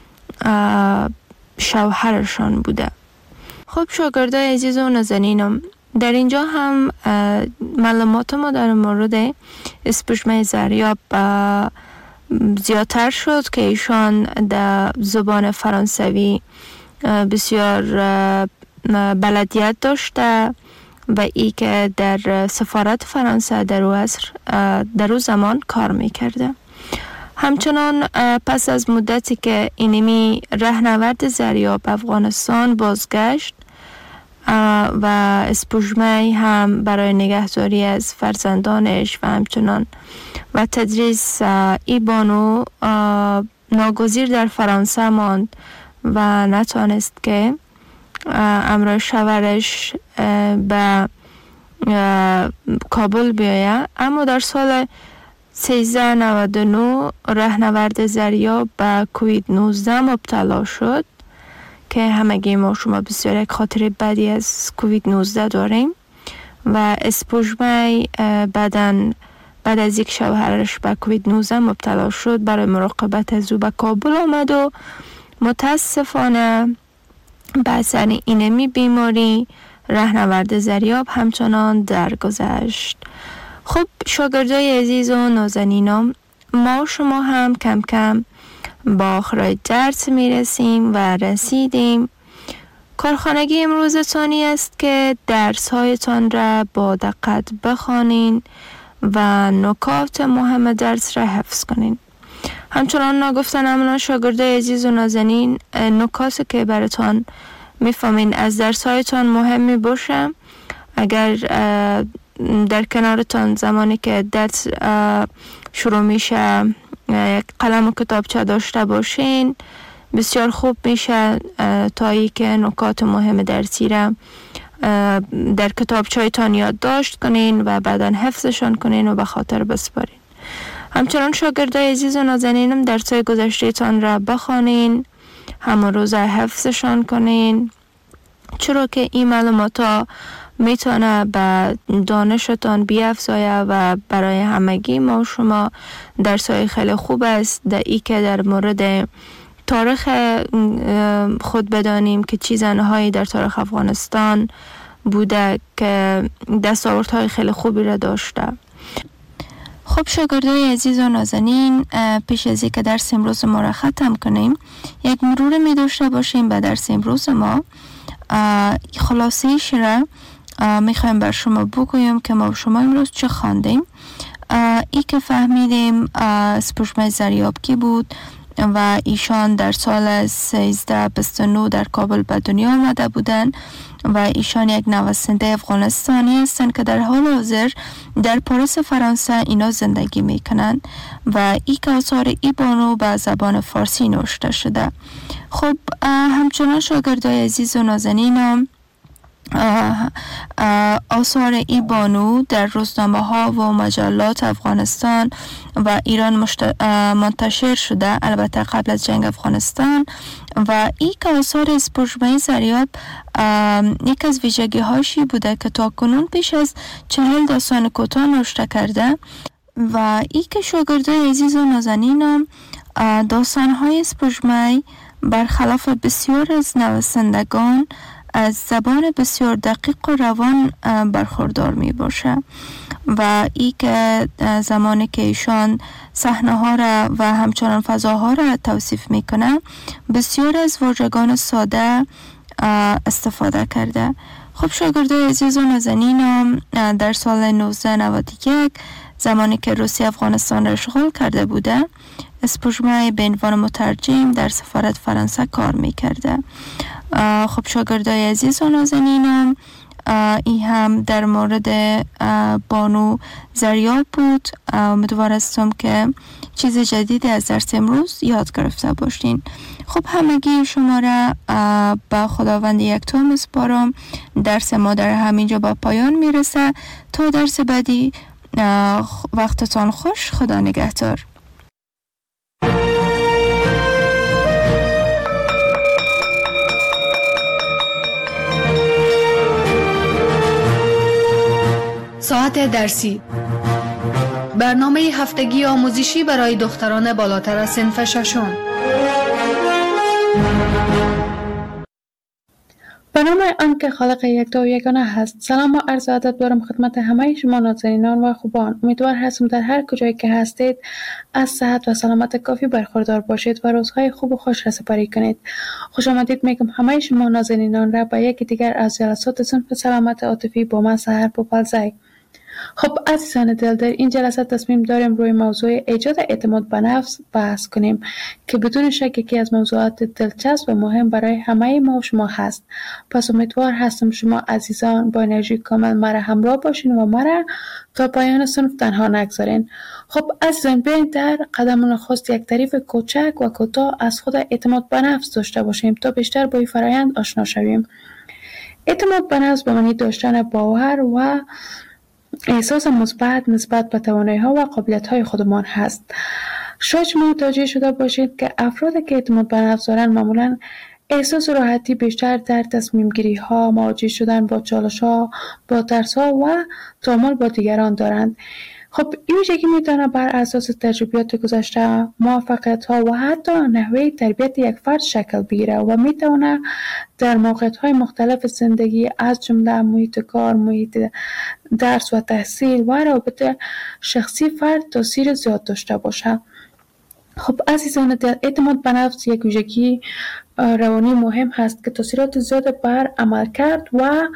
شوهرشان بوده. خب شاگردای عزیز و نازنینم، در اینجا هم معلومات ما در مورد اسپوژمه زریاب زیادتر شد که ایشان در زبان فرانسوی بسیار بلدیت داشته و ای که در سفارت فرانسه در او عصر در او زمان کار میکرده. همچنان پس از مدتی که اینمی رهنورد زریاب افغانستان بازگشت و اسپوژمه هم برای نگهداری از فرزندانش و همچنان و تدریس ای بانو ناگزیر در فرانسه ماند و نتوانست که امرای شوهرش به کابل بیاید. اما در سال سیزده نود و نه رهنورد زریاب به کووید نوزده مبتلا شد که همگی ما شما بسیار یک خاطر بدی از کووید نوزده داریم و اسپوژمه بعدن بعد از یک شوهرش به کووید نوزده مبتلا شد برای مراقبت از او به کابل آمد و متاسفانه به اثر اینمی بیماری رهنورد زریاب همچنان درگذشت. خب شاگردای عزیز و نازنینم، ما شما هم کم کم با آخرای درس میرسیم و رسیدیم. کارخانگی امروزتانی است که درس هایتان را با دقت بخوانین و نکات مهم درس را حفظ کنین. همچنان نگفتن امنا شاگردای عزیز و نازنین، نکاتی که براتون میفهمین از درسایتان مهمی باشه. اگر در کنارتان زمانی که درس شروع میشه یک قلم و کتابچه داشته باشین بسیار خوب میشه تا ای که نکات مهم درسی را در کتابچه‌تان یادداشت کنین و بعداً حفظشان کنین و به خاطر بسپارین. همچنان شاگردای عزیز و نازنینم درسای گذشته‌تان را بخوانین، همون روز حفظشان کنین، چرا که این معلومات میتونه به دانشتان بیافزایه و برای همگی ما و شما درسای خیلی خوب است. در ای که در مورد تاریخ خود بدانیم که چه زنهایی در تاریخ افغانستان بوده که دستاوردهای خیلی خوبی را داشته. خب شاگردای عزیز و نازنین، پیش از اینکه درس امروز ما را ختم کنیم یک مرور می داشته باشیم به درس امروز ما. خلاصیش را می خوایم بر شما بگویم که ما شما امروز چه خواندیم. ای که فهمیدیم سپوږمۍ زریابکی بود و ایشان در سال سیزده بیست و نه در کابل به دنیا آمده بودند و ایشان یک نویسنده افغانستانی هستند که در حال حاضر در پاریس فرانسه اینا زندگی میکنند و ای که آثار ای بانو به زبان فارسی نوشته شده. خب همچنان شاگردای عزیز و نازنینم، آثار ای بانو در روزنامه ها و مجلات افغانستان و ایران مشت... منتشر شده، البته قبل از جنگ افغانستان. و ای که آثار سپوږمۍ زریاب یک از ویژگی هاشی بوده که تا کنون پیش از چهل داستان کوتاه نوشته کرده و ای که شاگردای عزیز و نازنینم داستان های سپوږمۍ برخلاف بسیار از نویسندگان از زبان بسیار دقیق و روان برخوردار می باشه و ای که زمانی که ایشان صحنه ها را و همچنان فضاها را توصیف می کنه بسیار از واژگان ساده استفاده کرده. خب شاگردای عزیز و نازنینم، در سال نوزده نود و یک زمانی که روسیه افغانستان را اشغال کرده بوده، سپوږمۍ به عنوان مترجم در سفارت فرانسه کار می کرده. خب شاگردای عزیز و نازنینم، این هم در مورد بانو زریاب بود. امیدوار هستم که چیز جدیدی از درس امروز یاد گرفته باشین. خب همگی شما را به خداوند یکتا میسپارم. درس ما در همینجا با پایان میرسه. تا درس بعدی وقتتان خوش. خدا نگهدار. ساعت درسی، برنامه هفتگی آموزشی برای دختران بالاتر از صنف ششم. به نام آنکه خالق یکتا و یگانه هست. سلام و عرض ادب دارم خدمت همه شما نازنینان و خوبان. امیدوار هستم در هر کجایی که هستید از صحت و سلامت کافی برخوردار باشید و روزهای خوب و خوش را سپری کنید. خوش آمدید میگم همه شما نازنینان را به یکی دیگر از جلسات صنف سلامت عاطفی با من سحر پوپلزی. خب عزیزان دل، در این جلسه تصمیم داریم روی موضوع ایجاد اعتماد به نفس بحث کنیم که بدون شک یکی از موضوعات دلچسب و مهم برای همه ما و شما هست. پس امیدوار هستم شما عزیزان با انرژی کامل مرا همراه باشین و مرا تا پایان صنف تنها نگذارین. خب عزیزان، بیاین در قدم نخست یک تعریف کوچک و کوتاه از خود اعتماد به نفس داشته باشیم تا بیشتر با این فرآیند آشنا شویم. اعتماد به نفس به معنی داشتن باور و احساس مثبت نسبت به توانایی‌ها و قابلیت‌های خودمان هست. شاید شما متوجه شده باشید که افرادی که اعتماد به نفس دارند معمولاً احساس راحتی بیشتر در تصمیم گیری ها، مواجه شدن با چالش ها، با ترس ها و تعامل با دیگران دارند. خب این ویژگی میتونه بر اساس تجربیات گذشته، موفقیت ها و حتی نحوه تربیت یک فرد شکل بگیره و میتونه در موقعیت های مختلف زندگی از جمله محیط کار، محیط درس و تحصیل و روابط شخصی فرد تاثیر زیاد داشته باشه. خب عزیزان دل، اعتماد به نفس یک ویژگی روانی مهم هست که تاثیرات زیاد بر عملکرد و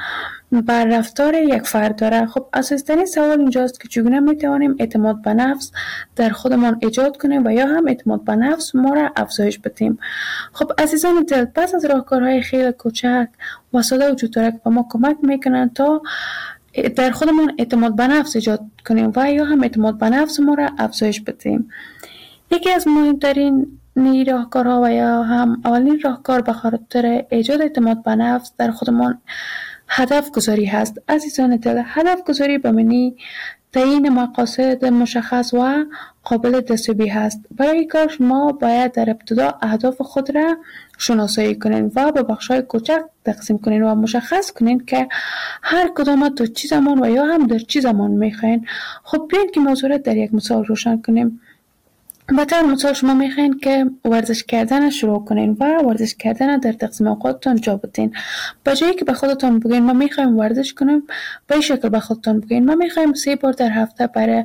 بر رفتار یک فرد داره. خب اساسی‌ترین سوال اینجاست که چگونه میتوانیم اعتماد به نفس در خودمان ایجاد کنیم و یا هم اعتماد به نفس ما را افزایش بدیم. خب عزیزان دل، پس از راهکارهای خیلی کوچک و ساده وجود داره که به ما کمک میکنن تا در خودمان اعتماد به نفس ایجاد کنیم و یا هم اعتماد به نفس ما را افزایش بدیم. یکی از مهمترین راهکارها و یا هم اولین راهکار به خاطر ایجاد اعتماد به نفس در خودمان هدف گذاری هست. عزیزان دل، هدف گذاری به معنی تعیین مقاصد مشخص و قابل دستیابی هست. برای کار شما باید در ابتدا اهداف خود را شناسایی کنین و به بخش‌های کوچک تقسیم کنین و مشخص کنین که هر کدام تا چه زمان و یا هم در چه زمان میخواین. خب بیاین که موضوع را در یک مثال روشن کنیم. به طور مثال شما میخواین که ورزش کردن شروع کنین و ورزش کردن در تقسیم اوقاتتان جا بدین. به جایی که به خودتان بگین ما میخوایم ورزش کنیم، به این شکل به خودتان بگین ما میخوایم سه بار در هفته برای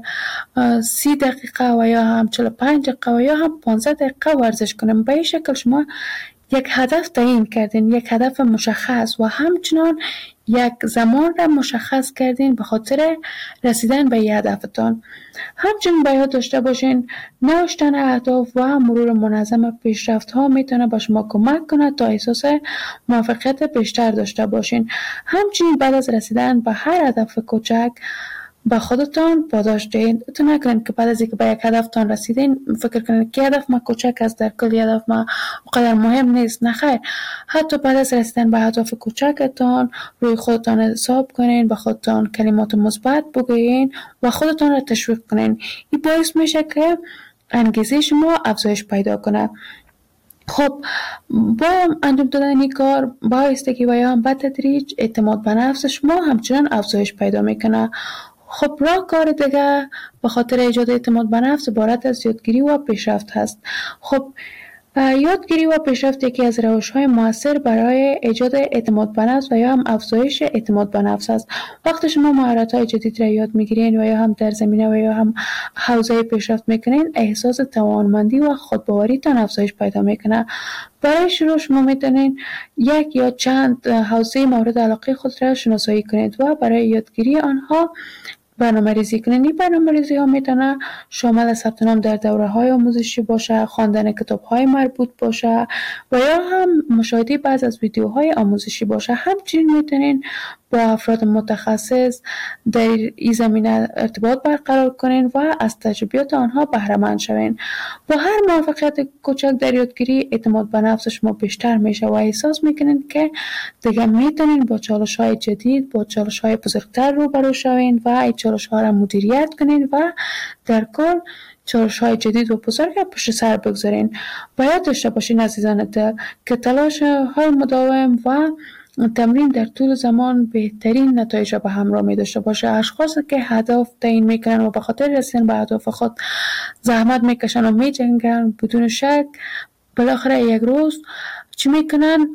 سی دقیقه و یا هم چهل و پنج دقیقه و یا هم پانزده دقیقه ورزش کنیم. به این شکل شما یک هدف تعیین کردین، یک هدف مشخص و همچنان یک زمان را مشخص کردین به خاطر رسیدن به هدفتان. همچنین باید داشته باشین نوشتن اهداف و مرور منظم پیشرفت ها میتونه به شما کمک کنه تا احساس موفقیت بیشتر داشته باشین. همچنین بعد از رسیدن به هر هدف کوچک با خودتان پاداش دهید. تو نکنین که بعد از اینکه به یک هدفتان رسیدین فکر کنین که هدف ما کوچک است، در کل هدف ما اونقدر مهم نیست. نه خیر، حتی بعد از رسیدن به هدف کوچکتان روی خودتان حساب کنین، به خودتان کلمات مثبت بگویین و خودتان را تشویق کنین. این باعث میشه که انگیزه شما افزایش پیدا کنه. خب با انجام دادن این کار با ایستگی و یا هم به تدریج اعتماد به نفس شما همچنان افزایش پیدا میکنه. خب راهکار دیگه به خاطر ایجاد اعتماد به نفس عبارت از یادگیری و پیشرفت هست. خب یادگیری و پیشرفت یکی از روش‌های مؤثر برای ایجاد اعتماد به نفس و یا هم افزایش اعتماد به نفس است. وقتی شما مهارت‌های جدید را یاد می‌گیرین و یا هم در زمینه و یا هم حوزه پیشرفت می‌کنین، احساس توانمندی و خودباوریتان افزایش پیدا می‌کنه. برای شروع شما میتونین یک یا چند حوزه مورد علاقه خود را شناسایی کنید و برای یادگیری آنها برنامه ریزی کنید. این برنامه ریزی ها میتونه شامل ثبت نام در دوره های آموزشی باشه، خواندن کتاب های مربوط باشه و یا هم مشاهده بعض از ویدیوهای آموزشی باشه. همچنین میتونین با افراد متخصص در این زمینه ارتباط برقرار کنین و از تجربیات آنها بهره مند شوین. با هر موفقیت کوچک در یادگیری اعتماد به نفس شما بیشتر میشه و احساس میکنین که دیگه میتونین با چالش های جدید، با چالش های بزرگتر روبرو شوین و این چالش ها را مدیریت کنین و در کل چالش های جدید و بزرگ پشت سر بگذارین. باید داشته باشین عزیزان دل که تلاش های مداوم و تمرین در طول زمان بهترین نتایج را به همراه می داشته باشه. اشخاصی که هدف تعیین میکنن و به خاطر رسیدن به اهداف خود زحمت میکشن و میجنگن، بدون شک بالاخره یک روز چی میکنن؟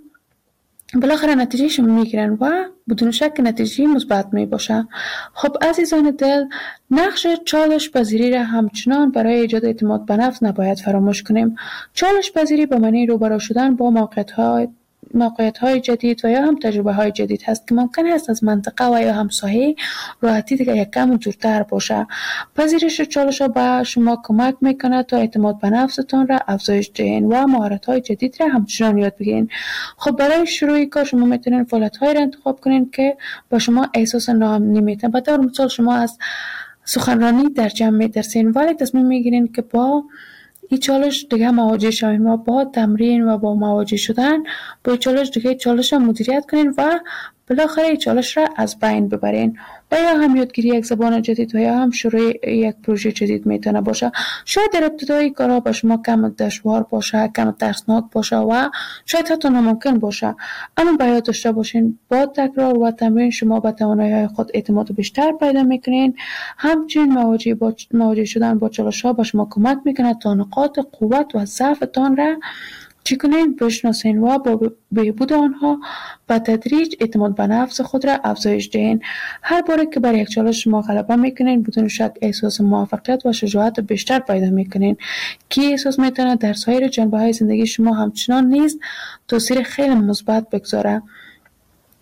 بالاخره نتیجهشون میگیرن و بدون شک نتیجه مثبت می باشه. خب عزیزان دل، نقش چالش پذیری را همچنان برای ایجاد اعتماد به نفس نباید فراموش کنیم. چالش پذیری به معنی روبرو شدن با موقعیت‌های موقعیت‌های جدید و یا هم تجربه‌های جدید هست که ممکن است از منطقه و یا هم ساحه راحتی دیگه یک کم دورتر باشه. پذیرش چالش‌ها به شما کمک میکنه تا اعتماد به نفستان را افزایش دهین و مهارت‌های جدید را همچنان یاد بگیرین. خب برای شروع کار شما میتونین فعالیت‌هایی را انتخاب کنین که با شما احساس ناامنی میده. به طور مثال شما از سخنرانی در جمع میترسین ولی تصمیم میگیرین که با این چالش دیگه مواجه شوین و با تمرین و با مواجه شدن با چالش دیگه چالش را مدیریت کنین و بالاخره این چالش را از بین ببرین. و یا هم یادگیری یک زبان جدید و یا هم شروع یک پروژه جدید میتونه باشه. شاید در ابتدای کارها با شما کم دشوار باشه، کم ترسناک باشه و شاید حتی ناممکن باشه، اما باید داشته باشین با تکرار و تمرین شما به توانایی‌های خود اعتماد بیشتر پیدا میکنین. همچنین مواجه با مواجه شدن با چالش‌ها با شما کمک میکنه تا نقاط قوت و ضعفتان را چی کنین؟ بشناسین و با بهبود آنها با تدریج اعتماد به نفس خود را افزایش دهین. هر باره که بر یک چالش شما غلبه میکنین بدون شک احساس موفقیت و شجاعت بیشتر پیدا میکنین که احساس میتونه در سایر جنبه‌های زندگی شما همچنان نیز تاثیر خیلی مثبت بگذاره.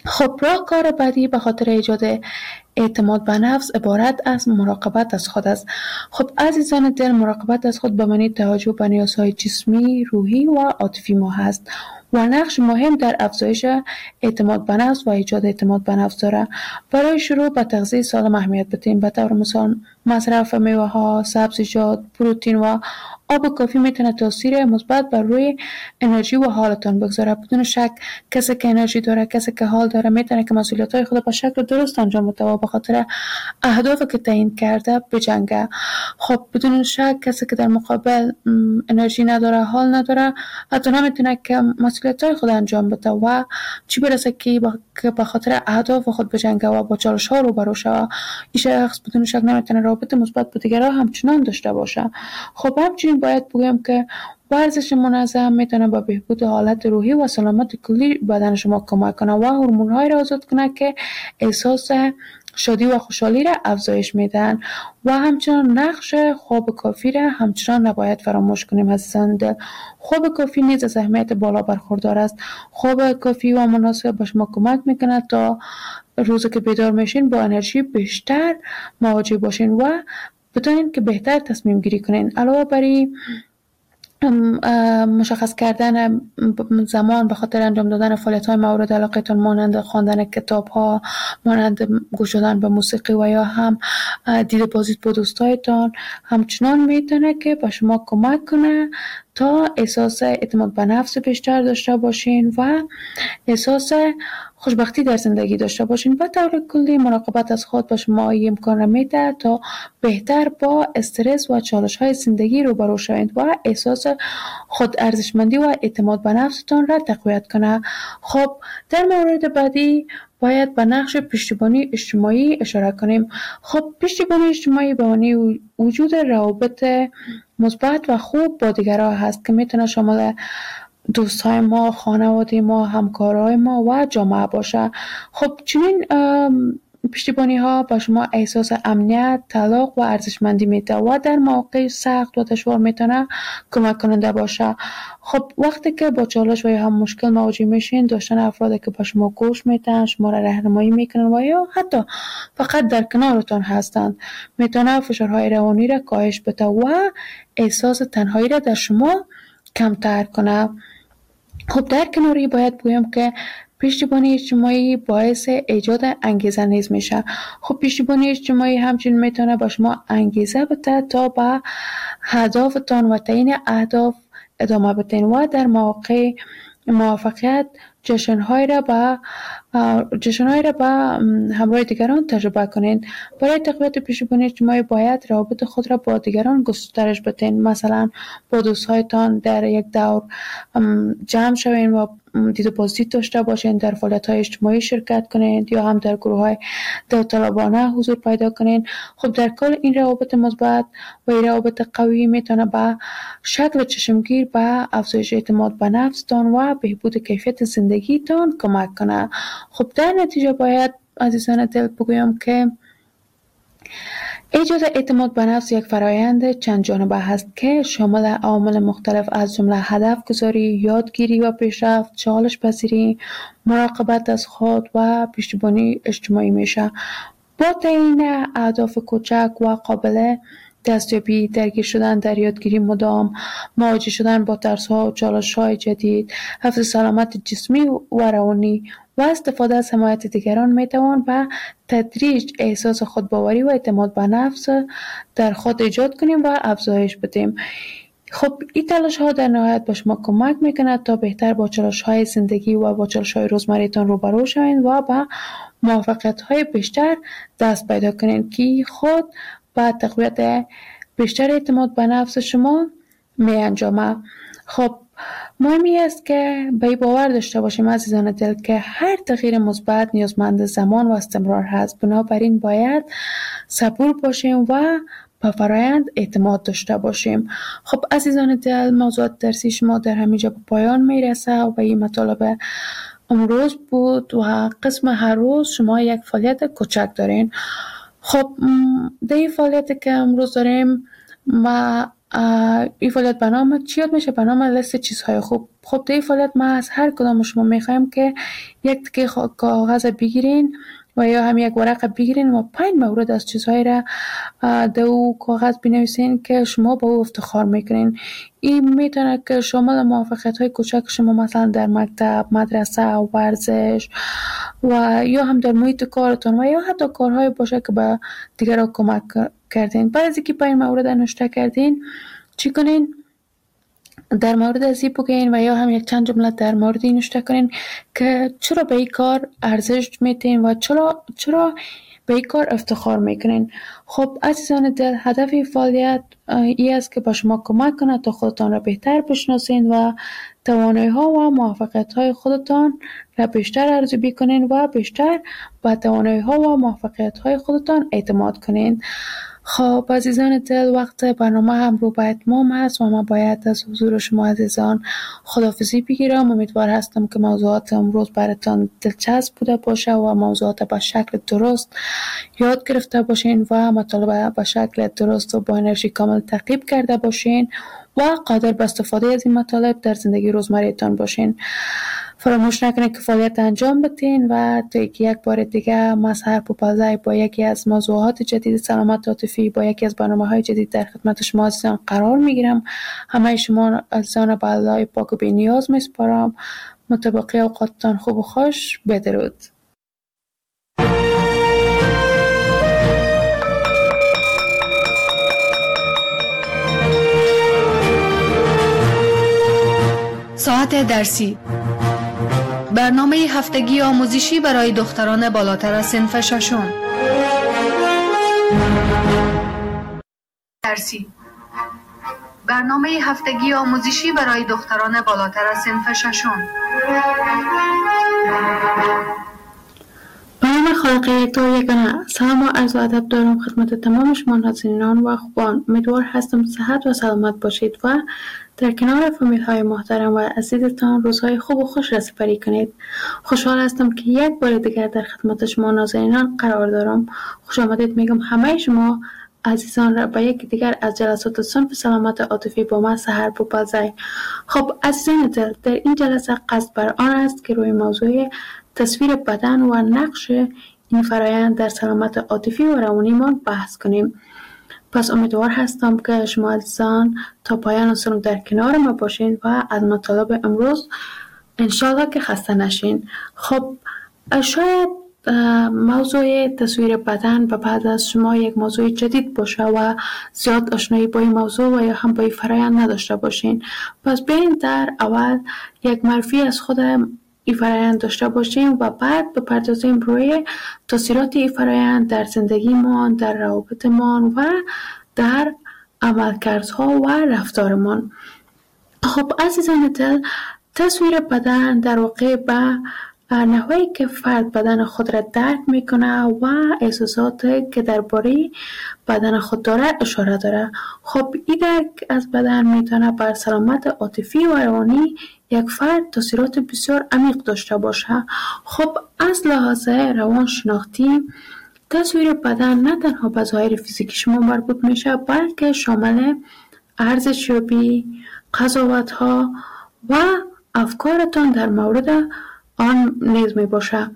خب راهکار بعدی به خاطر ایجاد اعتماد به نفس عبارت از مراقبت از خود است. خب عزیزان دل، مراقبت از خود به معنی توجه به نیازهای جسمی، روحی و عاطفی ما هست و نقش مهم در افزایش اعتماد به نفس و ایجاد اعتماد به نفس داره. برای شروع به تغذیه سالم اهمیت بدیم. به طور مثال مصرف میوه ها، سبزیجات، پروتئین و آب کافی میتونه تاثیر مثبت بر روی انرژی و حالتان بگذاره. بدون شک کسی که انرژی داره، کسی که حال داره، میتونه که مسئولیت‌های خود به شکل درست انجام بده و به خاطر اهدافی که تعیین کرده بجنگه. خب بدون شک کسی که در مقابل انرژی نداره، حال نداره، حتی نمیتونه که مسئولیت‌های خود انجام بده و چی برسه که به خاطر اهداف خود بجنگه و با چالش‌ها روبرو شه. این شخص بدون شک نمیتونه رابطه مثبت با دیگران همچنان داشته باشه. خب همچنین باید بگم که ورزش منظم میتونه به بهبود حالت روحی و سلامت کلی بدن شما کمک کنه و هورمون‌های را آزاد کنه که احساس شادی و خوشحالی را افزایش میدن و همچنان نقش خواب کافی را همچنان نباید فراموش کنیم. عزیزان دل، خواب کافی نیز از اهمیت بالا برخوردار است. خواب کافی و مناسب به شما کمک میکنه تا روزی که بیدار میشین با انرژی بیشتر مواجه باشین و بتونین که بهتر تصمیم گیری کنین. علاوه بر این مشخص کردن زمان به خاطر انجام دادن فعالیت‌های مورد علاقتان مانند خواندن کتاب‌ها، مانند گوش دادن به موسیقی و یا هم دید بازدید با دوستایتان همچنان میتونه که به شما کمک کنه تا احساس اعتماد به نفس بیشتر داشته باشین و احساس خوشبختی در زندگی داشته باشین. و طور کلی مراقبت از خود به شما این امکان را میده تا بهتر با استرس و چالش‌های زندگی روبرو شوید و احساس خود ارزشمندی و اعتماد به نفستان را تقویت کنه. خب در مورد بعدی باید به نقش پشتیبانی اجتماعی اشاره کنیم. خب پشتیبانی اجتماعی به معنی وجود روابط مثبت و خوب با دیگران هست که میتونه شامل دوستای ما، خانواده ما، همکارای ما و جامعه باشه. خب چنین پشتیبانی ها با شما احساس امنیت، تعلق و ارزشمندی میده و در مواقع سخت و دشوار میتونه کمک کننده باشه. خب وقتی که با چالش و یا هم مشکل مواجه میشین، داشتن افرادی که با شما گوش میدن، شما را راهنمایی میکنن و یا حتی فقط در کنارتان هستند میتونه فشارهای روانی را کاهش بده و احساس تنهایی را در شما کمتر کنه. خب در کناری باید بگویم که پشتیبانی اجتماعی باعث ایجاد انگیزه نیز میشه. خب پشتیبانی اجتماعی همچنین میتونه با شما انگیزه بده تا به هدفتان و تعیین اهداف ادامه بدین و در مواقع موفقیت جشن‌های را با جشن‌های را با همراه دیگران تجربه کنید. برای تقویت پشتیبانی اجتماعی باید روابط خود را با دیگران گسترش بدین. مثلا با دوستایتان در یک دور جمع شوین و دید بازدید داشته باشین، در فعالیت‌های اجتماعی شرکت کنید یا هم در گروه‌های داوطلبانه حضور پیدا کنید. خب در کل این روابط مثبت و این روابط قوی میتونه به شکل چشمگیر به افزایش اعتماد به نفستان و بهبود کیفیت زندگیتان کمک کنه. خب در نتیجه باید عزیزان دل بگویم که ایجاد اعتماد به نفس یک فرایند چند جانبه هست که شامل عوامل مختلف از جمله هدف گذاری، یادگیری و پیشرفت، چالش پذیری، مراقبت از خود و پشتیبانی اجتماعی میشه. با تعیین اهداف کوچک و قابل دستیابی، درگیر شدن در یادگیری مدام، مواجه شدن با ترس‌ها و چالش‌های جدید، حفظ سلامت جسمی و روانی و استفاده از حمایت دیگران میتوان به تدریج احساس خودباوری و اعتماد به نفس در خود ایجاد کنیم و افزایش بدیم. خب این تلاش ها در نهایت به شما کمک میکنه تا بهتر با چالش های زندگی و با چالش های روزمره‌تان روبرو شوین و با موفقیت های بیشتر دست پیدا کنین که خود با تقویت بیشتر اعتماد به نفس شما می انجامه. خب مهمی است که به باور داشته باشیم عزیزان دل که هر تغییر مثبت نیازمند زمان و استمرار هست. بنابراین باید صبور باشیم و به فرایند اعتماد داشته باشیم. خب عزیزان دل، موضوعات درسی شما در همینجا به پایان میرسه و این مطالب امروز بود و قسم هر روز شما یک فعالیت کوچک دارین. خب در این فعالیتی که امروز داریم و این فعالیت به نام چی یاد میشه؟ به نام لیست چیزهای خوب. خب در این فعالیت ما از هر کدام شما میخوایم که یک تکه کاغذ بگیرین و یا هم یک ورق بگیرین و پنج مورد از چیزهای را در او کاغذ بنویسین که شما با او افتخار میکنین. این میتونه که شامل موفقیت های کوچک شما مثلا در مکتب، مدرسه، ورزش و یا هم در محیط کارتون و یا حتی کارهای باشه که به دیگران کمک کردین. بعد از اینکه پنج مورد نوشته کردین چی کنین؟ در مورد از این بگین و یا هم یک چند جمله در مورد این نوشته کنین که چرا به این کار ارزش میتین و چرا چرا به این کار افتخار میکنین. خب عزیزان دل، هدف این فعالیت این است که با شما کمک کنه تا خودتان را بهتر بشناسین و توانایی ها و موفقیت های خودتان را بیشتر ارزیابی کنین و بیشتر به توانایی ها و موفقیت های خودتان اعتماد کنین. خب عزیزان دل، وقت برنامه هم رو به اتمام است و من باید از حضور شما عزیزان خداحافظی بگیرم. امیدوار هستم که موضوعات امروز براتان دلچسب بوده باشه و موضوعات به شکل درست یاد گرفته باشین و مطالب به شکل درست و با انرژی کامل تعقیب کرده باشین و قادر به استفاده از این مطالب در زندگی روزمره‌تان باشین. فراموش نکنید که فعالیت انجام بدین و تا یک بار دیگه من سحر پوپلزی با یکی از موضوعات جدید سلامت عاطفی با یکی از برنامه‌های جدید در خدمت شما عزیزان قرار میگیرم. همه شما عزیزان به الله پاک و بی‌نیاز میسپارم. متبقی اوقاتتان خوب و خوش. بدرود. ساعت درسی، برنامه هفتگی آموزشی برای دختران بالاتر از صنف ششم. درسی، برنامه هفتگی آموزشی برای دختران بالاتر از صنف ششم. به نام خالق یکتا و یگانه، سلام و عرض و ادب دارم خدمت تمام شما ناظرینان و خوبان. امیدوار هستم صحت و سلامت باشید و در کنار فامیل های محترم و عزیزتان روزهای خوب و خوش را سپری کنید. خوشحال هستم که یک بار دیگر در خدمت شما ناظرینان قرار دارم. خوش آمدید میگم همه شما عزیزان را به یک دیگر از جلسات صنف سلامت عاطفی با من سحر پوپلزی. خب عزیزان دل، در این جلسه قصد بر آن است که روی موضوع تصویر بدن و نقش این فرایند در سلامت عاطفی و روانیمان بحث کنیم. پس امیدوار هستم که شما عزیزان تا پایان سنو در کنار ما باشین و از مطالب امروز انشالله که خسته نشین. خب شاید موضوع تصویر بدن و بعد از شما یک موضوع جدید باشه و زیاد آشنایی با این موضوع و یا هم با این فرایند نداشته باشین. پس بیاین در اول یک معرفی از خود این فرایند داشته باشیم و بعد بپردازیم روی تاثیرات این فرایند در زندگیمان، در روابطمان و در عملکردها و رفتارمان. خب عزیزان دل، تصویر بدن در واقع به نحوی که فرد بدن خود را درک میکنه و احساسات که درباره بدن خود داره اشاره داره. خب این درک از بدن میتونه بر سلامت عاطفی و روانی یک فرد تاثیرات بسیار عمیق داشته باشه. خب از لحاظ روان شناختی تصویر بدن نه تنها به ظاهر فیزیکی شما مربوط میشه بلکه شامل ارزشیابی، قضاوت‌ها و افکارتان در مورد آن نیز می باشه.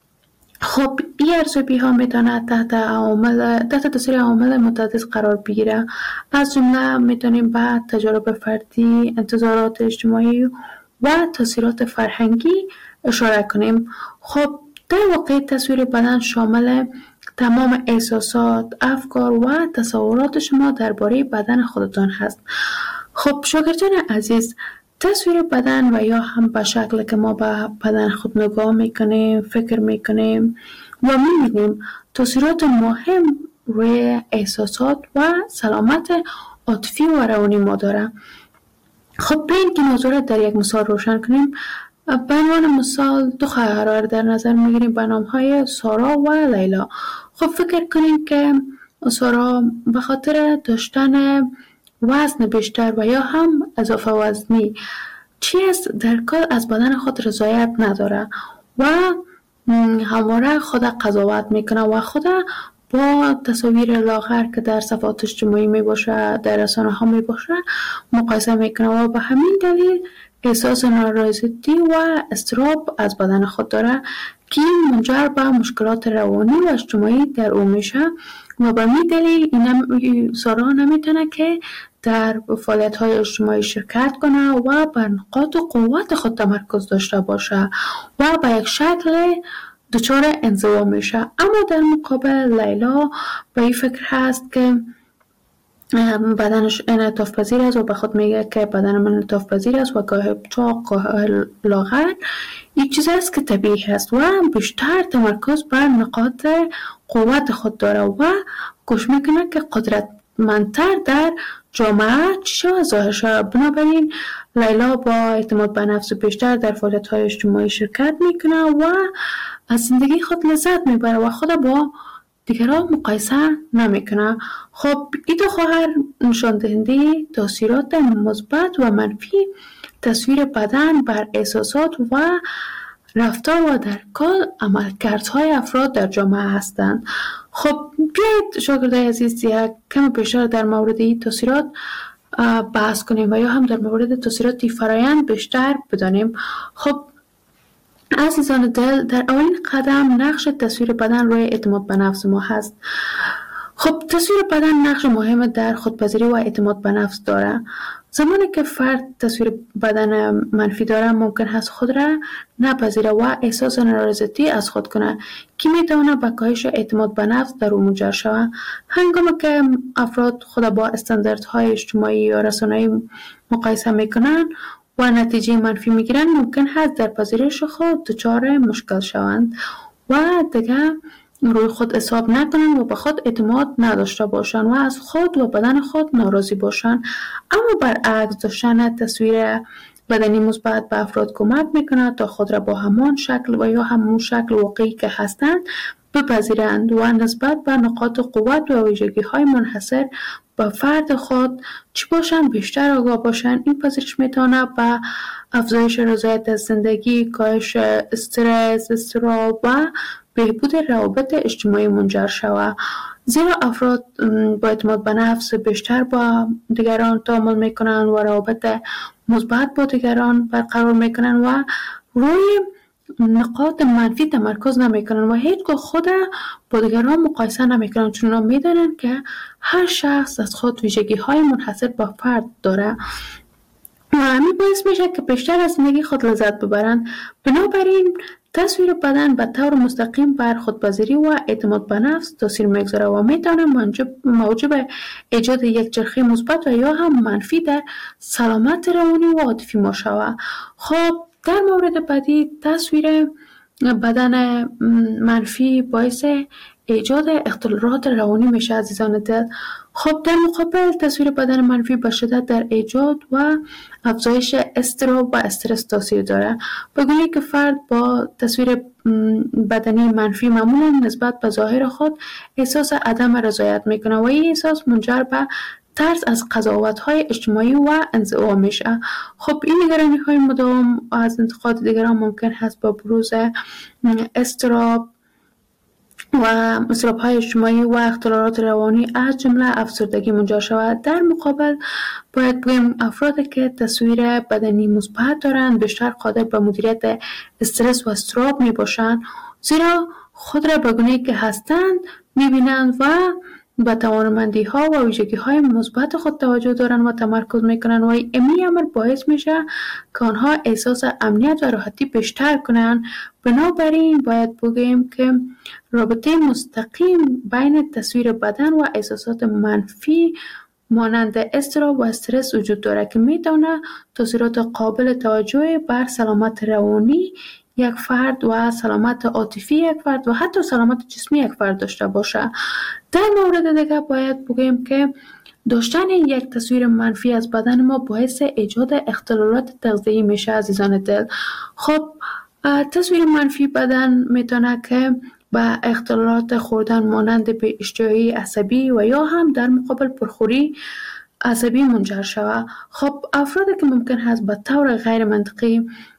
خب این ارزیابی ها میتونه تحت عوامل تحت تاثیر عوامل متعدد قرار بگیره. از جمله میتونیم به تجارب فردی، انتظارات اجتماعی و تاثیرات فرهنگی اشاره کنیم. خب در واقع تصویر بدن شامل تمام احساسات، افکار و تصورات شما درباره بدن خودتان هست. خب شاگردان عزیز، تصویر بدن و یا هم به شکل که ما به بدن خود نگاه میکنیم، فکر میکنیم و میبینیم تاثیرات مهم روی احساسات و سلامت عاطفی و روانی ما داره. خب بیاین که موضوع را در یک مثال روشن کنیم. به عنوان مثال دو خواهر را در نظر میگیریم به نامهای سارا و لیلا. خب فکر کنیم که سارا به خاطر داشتن وزن بیشتر و یا هم اضافه وزنی چیز در کل از بدن خود رضایت نداره و همواره خود قضاوت میکنه و خود با تصاویر لاغر که در صفحات اجتماعی می باشه، در رسانه ها می باشه مقایسه میکنه و به همین دلیل احساس نارضایتی و اضطراب از بدن خود داره که منجر به مشکلات روانی و اجتماعی در او میشه و به همین دلیل این سارا نمیتونه که در فعالیت های اجتماعی شرکت کنه و بر نقاط قوت خود تمرکز داشته باشه و به یک شکل دچار انزوا میشه. اما در مقابل لیلا به این فکر هست که بدنش انعطاف پذیر است و به خود میگه که بدن من انعطاف پذیر است و گاه چاق گاه لاغر یک چیز است که طبیعی است و بیشتر تمرکز بر نقاط قوت خود داره و گوش میکنه که قدرتمندتر در جامعه چی شود ظاهر شود. بنابراین لیلا با اعتماد به نفس بیشتر در فعالیت های اجتماعی شرکت میکنه و از زندگی خود لذت میبره و خود با دیگران مقایسه نمیکنه. خب این دو خواهر نشان دهنده تاثیرات مثبت و منفی تصویر بدن بر احساسات و رفتار و در کل عملکردهای افراد در جامعه هستند. خب بیایید شاگردای عزیز یک کم بیشتر در مورد این تاثیرات بحث کنیم و یا هم در مورد تاثیرات فرایند بیشتر بدانیم. خب عزیزان دل، در اولین قدم نقش تصویر بدن روی اعتماد به نفس ما هست. خب تصویر بدن نقش مهم در خودپذیری و اعتماد به نفس داره. زمانی که فرد تصویر بدن منفی داره ممکن هست خود را نپذیره و احساس نارضایتی از خود کنه که میتونه به کاهش اعتماد به نفس در او منجر شود. هنگامی که افراد خود با استانداردهای اجتماعی یا رسانه‌ای مقایسه میکنن و نتیجه منفی میگیرن ممکن هست در پذیرش خود دچار مشکل شوند و دیگه روی خود حساب نکنن و به خود اعتماد نداشته باشن و از خود و بدن خود ناراضی باشن. اما برعکس داشتن تصویر بدنی مثبت به افراد کمک میکنه تا خود را با همان شکل و یا همون شکل واقعی که هستند بپذیرند و نسبت به نقاط قوت و ویژگی های منحصر به فرد خود چی باشن بیشتر آگاه باشن. این پذیرش میتونه به افزایش رضایت از زندگی، کاهش استرس، اضطراب و بهبود روابط اجتماعی منجر شود. زیرا افراد با اعتماد به نفس بیشتر با دیگران تعامل میکنن و روابط مثبت با دیگران برقرار میکنن و روی نقاط منفی تمرکز نمیکنن و هیچگاه خود با دیگران مقایسه نمیکنن، چون میدونن که هر شخص از خود ویژگی های منحصر به فرد داره و همین باعث میشه که بیشتر از زندگی خود لذت ببرن. بنابراین تصویر بدن به طور مستقیم بر خودپذیری و اعتماد به نفس تاثیر میگذاره و میتونه موجب ایجاد یک چرخه مثبت و یا هم منفی در سلامت روانی و عاطفی ما شود. خب در مورد بعدی تصویر بدن منفی باعث ایجاد اختلالات روانی میشه عزیزان دل. خب در مقابل تصویر بدن منفی به شدت در ایجاد و افزایش اضطراب و استرس تاثیر داره. بگویی که فرد با تصویر بدنی منفی معمولا نسبت به ظاهر خود احساس عدم رضایت میکنه و این احساس منجر به ترس از قضاوت‌های اجتماعی و انزوا میشه. خب این نگرانی‌های مداوم از انتقاد دیگران ممکن هست با بروز اضطراب و اضطراب‌های اجتماعی و اختلالات روانی از جمله افسردگی منجر شود. در مقابل باید بگیم افرادی که تصویر بدنی مثبت دارند بیشتر قادر به مدیریت استرس و اضطراب می باشند، زیرا خود را به گونه‌ای که هستند می‌بینند و به توانمندی ها و ویژگی های مثبت خود توجه دارند و تمرکز میکنند و این امر باعث میشه که آنها احساس امنیت و راحتی بیشتر کنند. بنابراین باید بگیم که رابطه مستقیم بین تصویر بدن و احساسات منفی مانند اضطراب و استرس وجود دارد که میتونه تاثیرات قابل توجهی بر سلامت روانی یک فرد و سلامت عاطفی یک فرد و حتی سلامت جسمی یک فرد داشته باشه. در مورد دیگه باید بگیم که داشتن یک تصویر منفی از بدن ما باعث ایجاد اختلالات تغذیه‌ای میشه عزیزان دل. خب تصویر منفی بدن میتونه که به اختلالات خوردن مانند به اشتهایی عصبی و یا هم در مقابل پرخوری عصبی منجر شود. خب افرادی که ممکن هست به طور غیر منطقی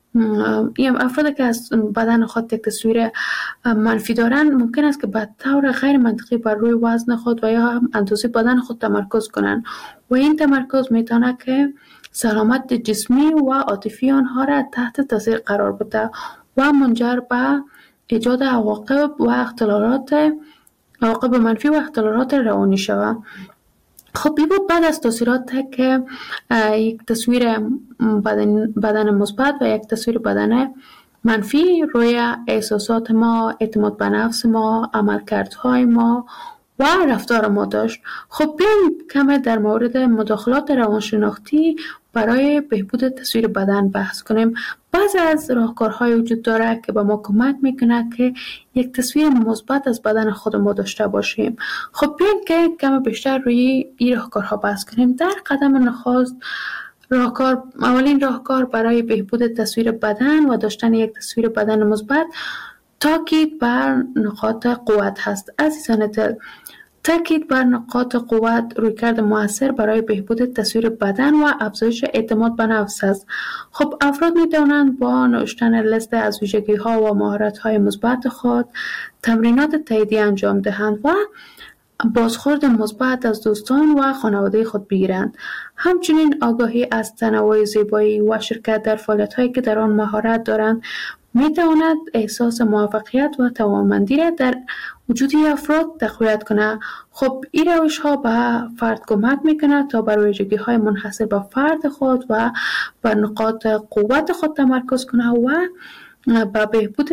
این افرادی که از بدن خود یک تصویر منفی دارن ممکن است که به طور غیر منطقی بر روی وزن خود و یا هم اندازه بدن خود تمرکز کنند و این تمرکز میتونه که سلامت جسمی و عاطفی آنها را تحت تاثیر قرار بده و منجر به ایجاد عواقب و اختلالات عواقب منفی و اختلالات روانی شود. خب این بود بعد از تاثیرات که یک تصویر بدن, بدن مثبت و یک تصویر بدن منفی روی احساسات ما، اعتماد به نفس ما، عملکردهای ما و رفتار ما داشت. خب بیایم کمی در مورد مداخلات روانشناختی برای بهبود تصویر بدن بحث کنیم. بعضی از راهکارهای وجود داره که به ما کمک میکنه که یک تصویر مثبت از بدن خود ما داشته باشیم. خب بیایم که کمی بیشتر روی این راهکارها بحث کنیم. در قدم نخست راهکار اولین راهکار برای بهبود تصویر بدن و داشتن یک تصویر بدن مثبت تاکید بر نقاط قوت هست. عزیزان دل، تاکید بر نقاط قوت رویکرد مؤثر برای بهبود تصویر بدن و افزایش اعتماد به نفس است. خب افراد می توانند با نوشتن لیست از ویژگی ها و مهارت های مثبت خود تمرینات تاییدی انجام دهند و بازخورد مثبت از دوستان و خانواده خود بگیرند. همچنین آگاهی از تنوع زیبایی و شرکت در فعالیت هایی که در آن مهارت دارند می تواند احساس موفقیت و توانمندی را در وجود افراد تقویت کنه. خب این روش ها به فرد کمک میکنه تا بر ویژگی های منحصر به فرد خود و بر نقاط قوت خود تمرکز کنه و به بهبود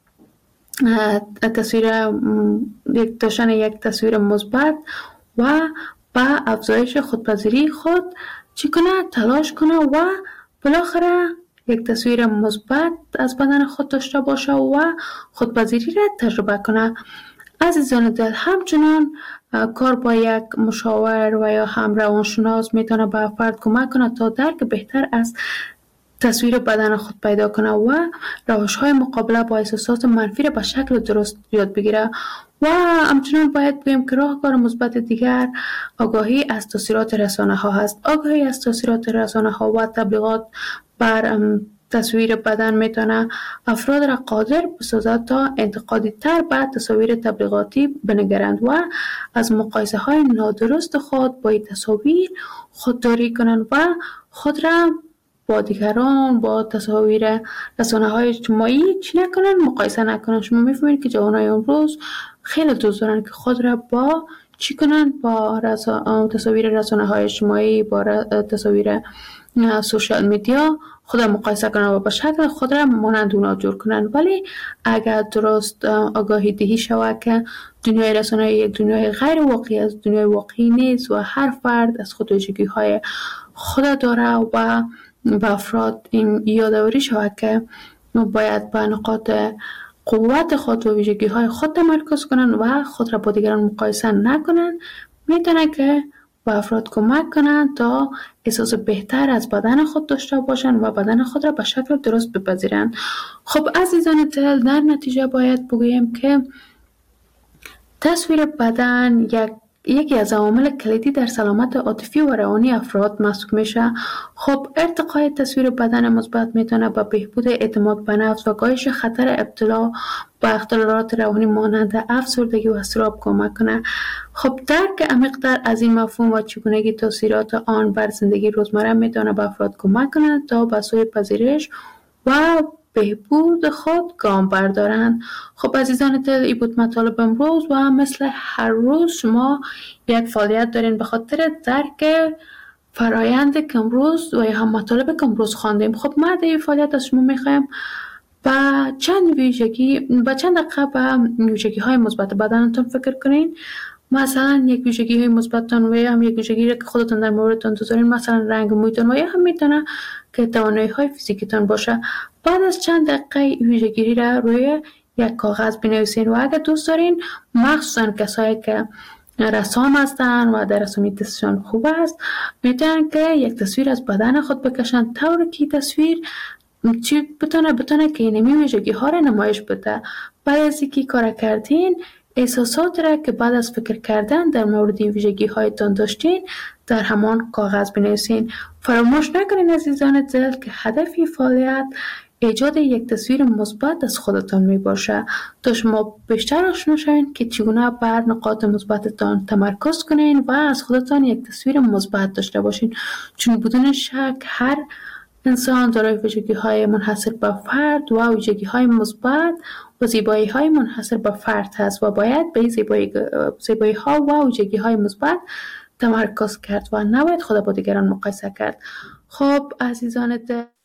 تصویر یک داشتن یک تصویر مثبت و به افزایش خودپذیری خود چی کنه تلاش کنه و بالاخره یک تصویر مثبت از بدن خود داشته باشه و خودپذیری را تجربه کنه. عزیزان دل، همچنان کار با یک مشاور و یا هم روانشناس میتونه به فرد کمک کنه تا درک بهتر از تصویر بدن خود پیدا کنه و روش‌های مقابله با احساسات منفی را به شکل درست یاد بگیره. و همچنان باید بگیم که راهکار مثبت دیگر آگاهی از تاثیرات رسانه ها هست. آگاهی از تاثیرات رسانه ها و تبلیغات بر تصویر بدن میتونه افراد را قادر بسازد تا انتقادی تر به تصاویر تبلیغاتی بنگرند و از مقایسه های نادرست خود با این تصاویر خودداری کنند و خود را با دیگران با تصاویر رسانه های اجتماعی چی نکنن، مقایسه نکنن. شما میفهمید که جوانای امروز خیلی دوست دارن که خود را با چی کنن، با رسا... تصاویر رسانه های اجتماعی، با ر... تصاویر سوشال میدیا خود را مقایسه کنن و با شکل خود را مانند اونا جور کنن. ولی اگر درست آگاهی دهی شود که دنیای رسانه یک دنیای غیر واقعی است، دنیای واقعی نیست و هر فرد از خود ویژگی های خود داره و به افراد این یادآوری شود که باید به نقاط قوت خود و ویژگی های خود تمرکز کنند و خود را با دیگران مقایسه نکنند، میتونه که به افراد کمک کنند تا احساس بهتر از بدن خود داشته باشند و بدن خود را به شکل درست بپذیرند. خب عزیزان دل، در نتیجه باید بگویم که تصویر بدن یک یکی از عوامل کلیدی در سلامت عاطفی و روانی افراد محسوب میشه. خب ارتقای تصویر بدن مثبت میتونه به بهبود اعتماد به نفس و کاهش خطر ابتلا به اختلالات روانی مانند افسردگی و اضطراب کمک کنه. خب درک عمیق‌تر از این مفهوم و چگونگی تاثیرات آن بر زندگی روزمره میتونه به افراد کمک کنه تا به سوی پذیرش و بهبود خود گام بردارند. خب عزیزان دل، این بود مطالب امروز و مثل هر روز شما یک فعالیت دارین به خاطر درک فرایند که امروز و یا هم مطالب که امروز خواندیم. خب ما در این فعالیت از شما میخوایم با چند ویژگی با چند دقیقه به ویژگی های مثبت بدنتون فکر کنین. مثلا یک ویژگی های مثبتتون و یا هم یک ویژگی که خودتون در موردتون دوست دارین، مثلا رنگ مویتون و یا هم میتونه که توانایی های فیزیکتون باشه. بعد از چند دقیقه ویژگی را روی یک کاغذ بنویسین و اگر دوست دارین، مخصوصا کسایی که رسام هستن و در رسامی دستشان خوب است، میتونن که یک تصویر از بدن خود بکشن طوری که تصویر چی بتونه بتونه که اینمی ویژگی ها را نمایش بده. بعد از اینکه کار کردین، احساسات را که بعد از فکر کردن در مورد ویژگی هایتان داشتین در همان کاغذ بنویسین. فراموش نکنین عزیزان دل که هدف فعالیت ایجاد یک تصویر مثبت از خودتان می باشه تا شما بیشتر آشنا شوین که چگونه بر نقاط مثبتتان تمرکز کنین و از خودتان یک تصویر مثبت داشته باشین، چون بدون شک هر انسان دارای ویژگی های منحصر به فرد و ویژگی های مثبت و زیبایی های منحصر به فرد هست و باید به زیبایی, زیبایی ها و ویژگی های مثبت تمرکز کرد و نباید خود با دیگران مقایسه کرد. خب عزیزان